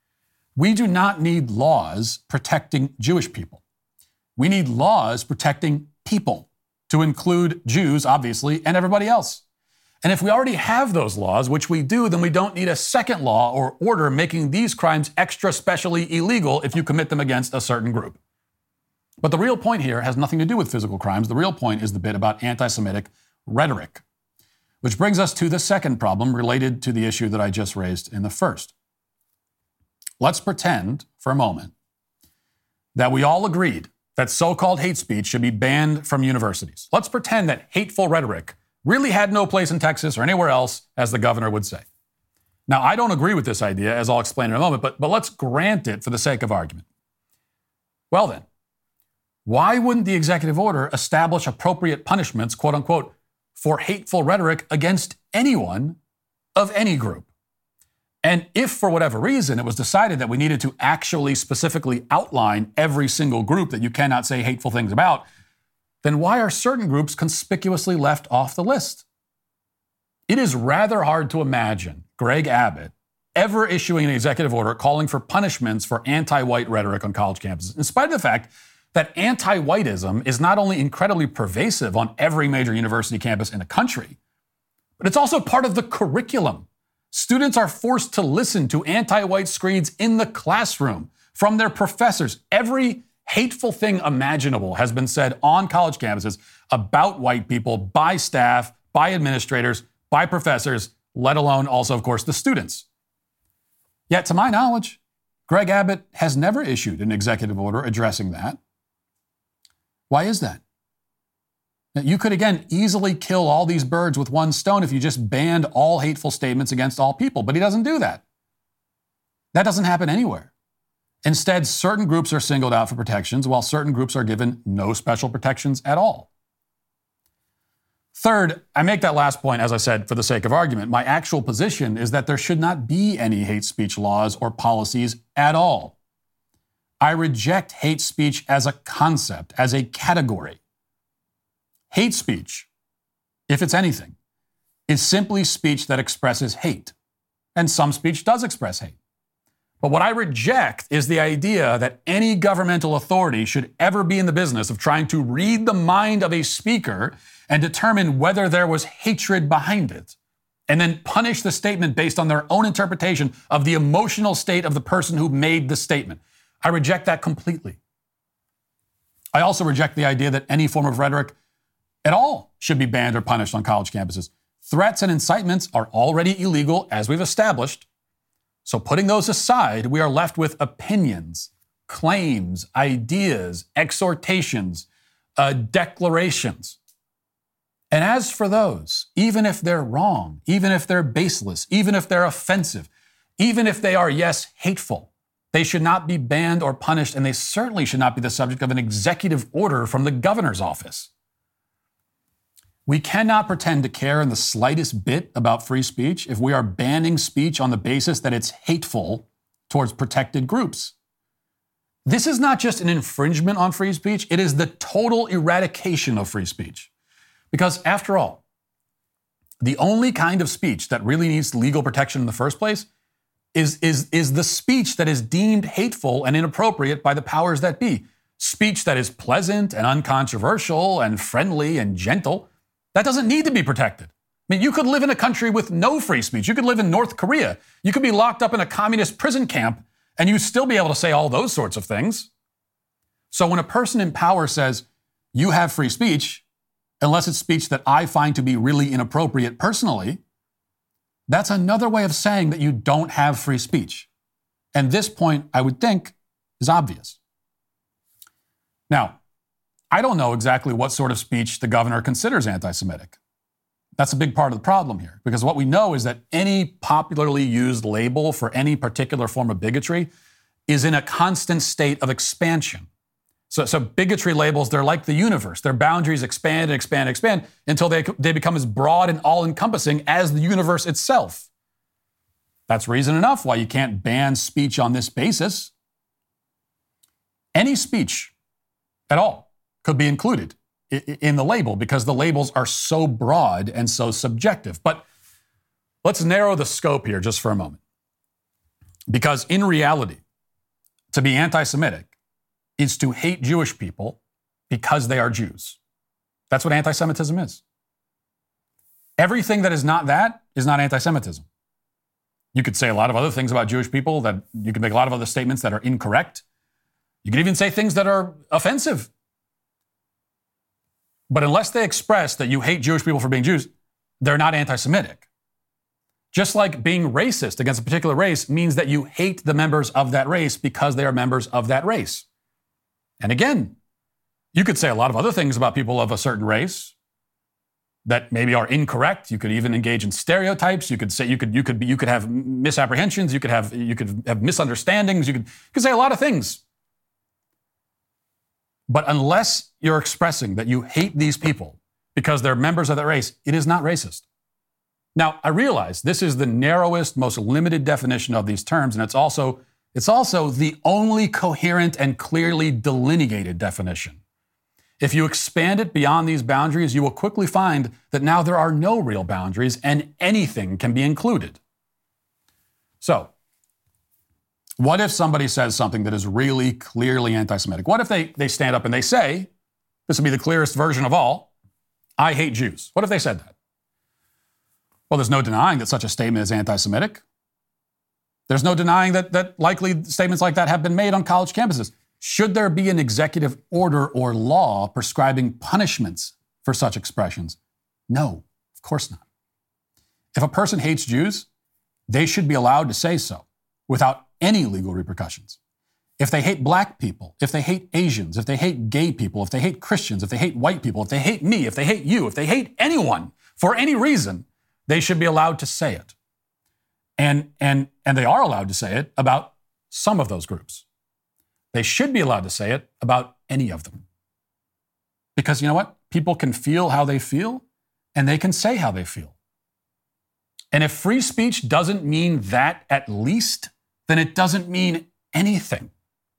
We do not need laws protecting Jewish people. We need laws protecting people, to include Jews, obviously, and everybody else. And if we already have those laws, which we do, then we don't need a second law or order making these crimes extra specially illegal if you commit them against a certain group. But the real point here has nothing to do with physical crimes. The real point is the bit about anti-Semitic rhetoric, which brings us to the second problem related to the issue that I just raised in the first. Let's pretend for a moment that we all agreed that so-called hate speech should be banned from universities. Let's pretend that hateful rhetoric really had no place in Texas or anywhere else, as the governor would say. Now, I don't agree with this idea, as I'll explain in a moment, but let's grant it for the sake of argument. Well then, why wouldn't the executive order establish appropriate punishments, quote unquote, for hateful rhetoric against anyone of any group? And if, for whatever reason, it was decided that we needed to actually specifically outline every single group that you cannot say hateful things about, then why are certain groups conspicuously left off the list? It is rather hard to imagine Greg Abbott ever issuing an executive order calling for punishments for anti-white rhetoric on college campuses, in spite of the fact that anti-whiteism is not only incredibly pervasive on every major university campus in the country, but it's also part of the curriculum. Students are forced to listen to anti-white screeds in the classroom from their professors. Every hateful thing imaginable has been said on college campuses about white people by staff, by administrators, by professors, let alone also, of course, the students. Yet, to my knowledge, Greg Abbott has never issued an executive order addressing that. Why is that? You could, again, easily kill all these birds with one stone if you just banned all hateful statements against all people, but he doesn't do that. That doesn't happen anywhere. Instead, certain groups are singled out for protections, while certain groups are given no special protections at all. Third, I make that last point, as I said, for the sake of argument. My actual position is that there should not be any hate speech laws or policies at all. I reject hate speech as a concept, as a category. Hate speech, if it's anything, is simply speech that expresses hate. And some speech does express hate. But what I reject is the idea that any governmental authority should ever be in the business of trying to read the mind of a speaker and determine whether there was hatred behind it, and then punish the statement based on their own interpretation of the emotional state of the person who made the statement. I reject that completely. I also reject the idea that any form of rhetoric at all should be banned or punished on college campuses. Threats and incitements are already illegal, as we've established. So putting those aside, we are left with opinions, claims, ideas, exhortations, declarations. And as for those, even if they're wrong, even if they're baseless, even if they're offensive, even if they are, yes, hateful, they should not be banned or punished, and they certainly should not be the subject of an executive order from the governor's office. We cannot pretend to care in the slightest bit about free speech if we are banning speech on the basis that it's hateful towards protected groups. This is not just an infringement on free speech, it is the total eradication of free speech. Because after all, the only kind of speech that really needs legal protection in the first place is the speech that is deemed hateful and inappropriate by the powers that be. Speech that is pleasant and uncontroversial and friendly and gentle. That doesn't need to be protected. I mean, you could live in a country with no free speech. You could live in North Korea. You could be locked up in a communist prison camp and you'd still be able to say all those sorts of things. So when a person in power says, you have free speech, unless it's speech that I find to be really inappropriate personally, that's another way of saying that you don't have free speech. And this point, I would think, is obvious. Now, I don't know exactly what sort of speech the governor considers anti-Semitic. That's a big part of the problem here, because what we know is that any popularly used label for any particular form of bigotry is in a constant state of expansion. So bigotry labels, they're like the universe. Their boundaries expand and expand and expand until they become as broad and all-encompassing as the universe itself. That's reason enough why you can't ban speech on this basis. Any speech at all could be included in the label because the labels are so broad and so subjective. But let's narrow the scope here just for a moment. Because in reality, to be anti-Semitic is to hate Jewish people because they are Jews. That's what anti-Semitism is. Everything that is not that is not anti-Semitism. You could say a lot of other things about Jewish people, that you could make a lot of other statements that are incorrect. You could even say things that are offensive. But unless they express that you hate Jewish people for being Jews, they're not anti-Semitic. Just like being racist against a particular race means that you hate the members of that race because they are members of that race. And again, you could say a lot of other things about people of a certain race that maybe are incorrect. You could even engage in stereotypes. You could say you could have misapprehensions. You could have misunderstandings. You could say a lot of things. But unless you're expressing that you hate these people because they're members of that race, it is not racist. Now, I realize this is the narrowest, most limited definition of these terms, and it's also the only coherent and clearly delineated definition. If you expand it beyond these boundaries, you will quickly find that now there are no real boundaries and anything can be included. So, what if somebody says something that is really clearly anti-Semitic? What if they stand up and they say, this would be the clearest version of all, I hate Jews? What if they said that? Well, there's no denying that such a statement is anti-Semitic. There's no denying that likely statements like that have been made on college campuses. Should there be an executive order or law prescribing punishments for such expressions? No, of course not. If a person hates Jews, they should be allowed to say so without any legal repercussions. If they hate black people, if they hate Asians, if they hate gay people, if they hate Christians, if they hate white people, if they hate me, if they hate you, if they hate anyone for any reason, they should be allowed to say it. And they are allowed to say it about some of those groups. They should be allowed to say it about any of them. Because you know what? People can feel how they feel, and they can say how they feel. And if free speech doesn't mean that at least, then it doesn't mean anything.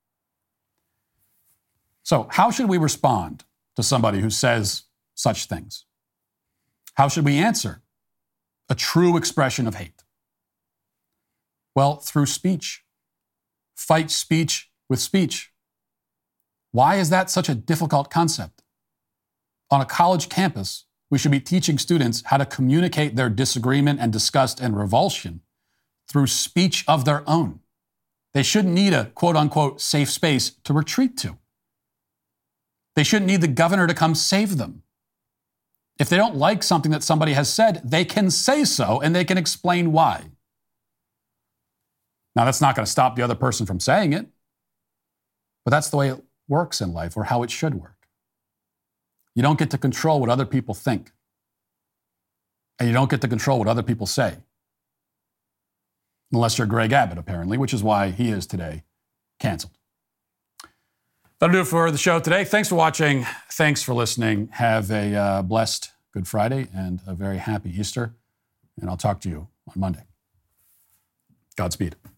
So how should we respond to somebody who says such things? How should we answer a true expression of hate? Well, through speech. Fight speech with speech. Why is that such a difficult concept? On a college campus, we should be teaching students how to communicate their disagreement and disgust and revulsion through speech of their own. They shouldn't need a quote-unquote safe space to retreat to. They shouldn't need the governor to come save them. If they don't like something that somebody has said, they can say so and they can explain why. Now, that's not going to stop the other person from saying it, but that's the way it works in life, or how it should work. You don't get to control what other people think, and you don't get to control what other people say. Unless you're Greg Abbott, apparently, which is why he is today canceled. That'll do it for the show today. Thanks for watching. Thanks for listening. Have a blessed Good Friday and a very happy Easter. And I'll talk to you on Monday. Godspeed.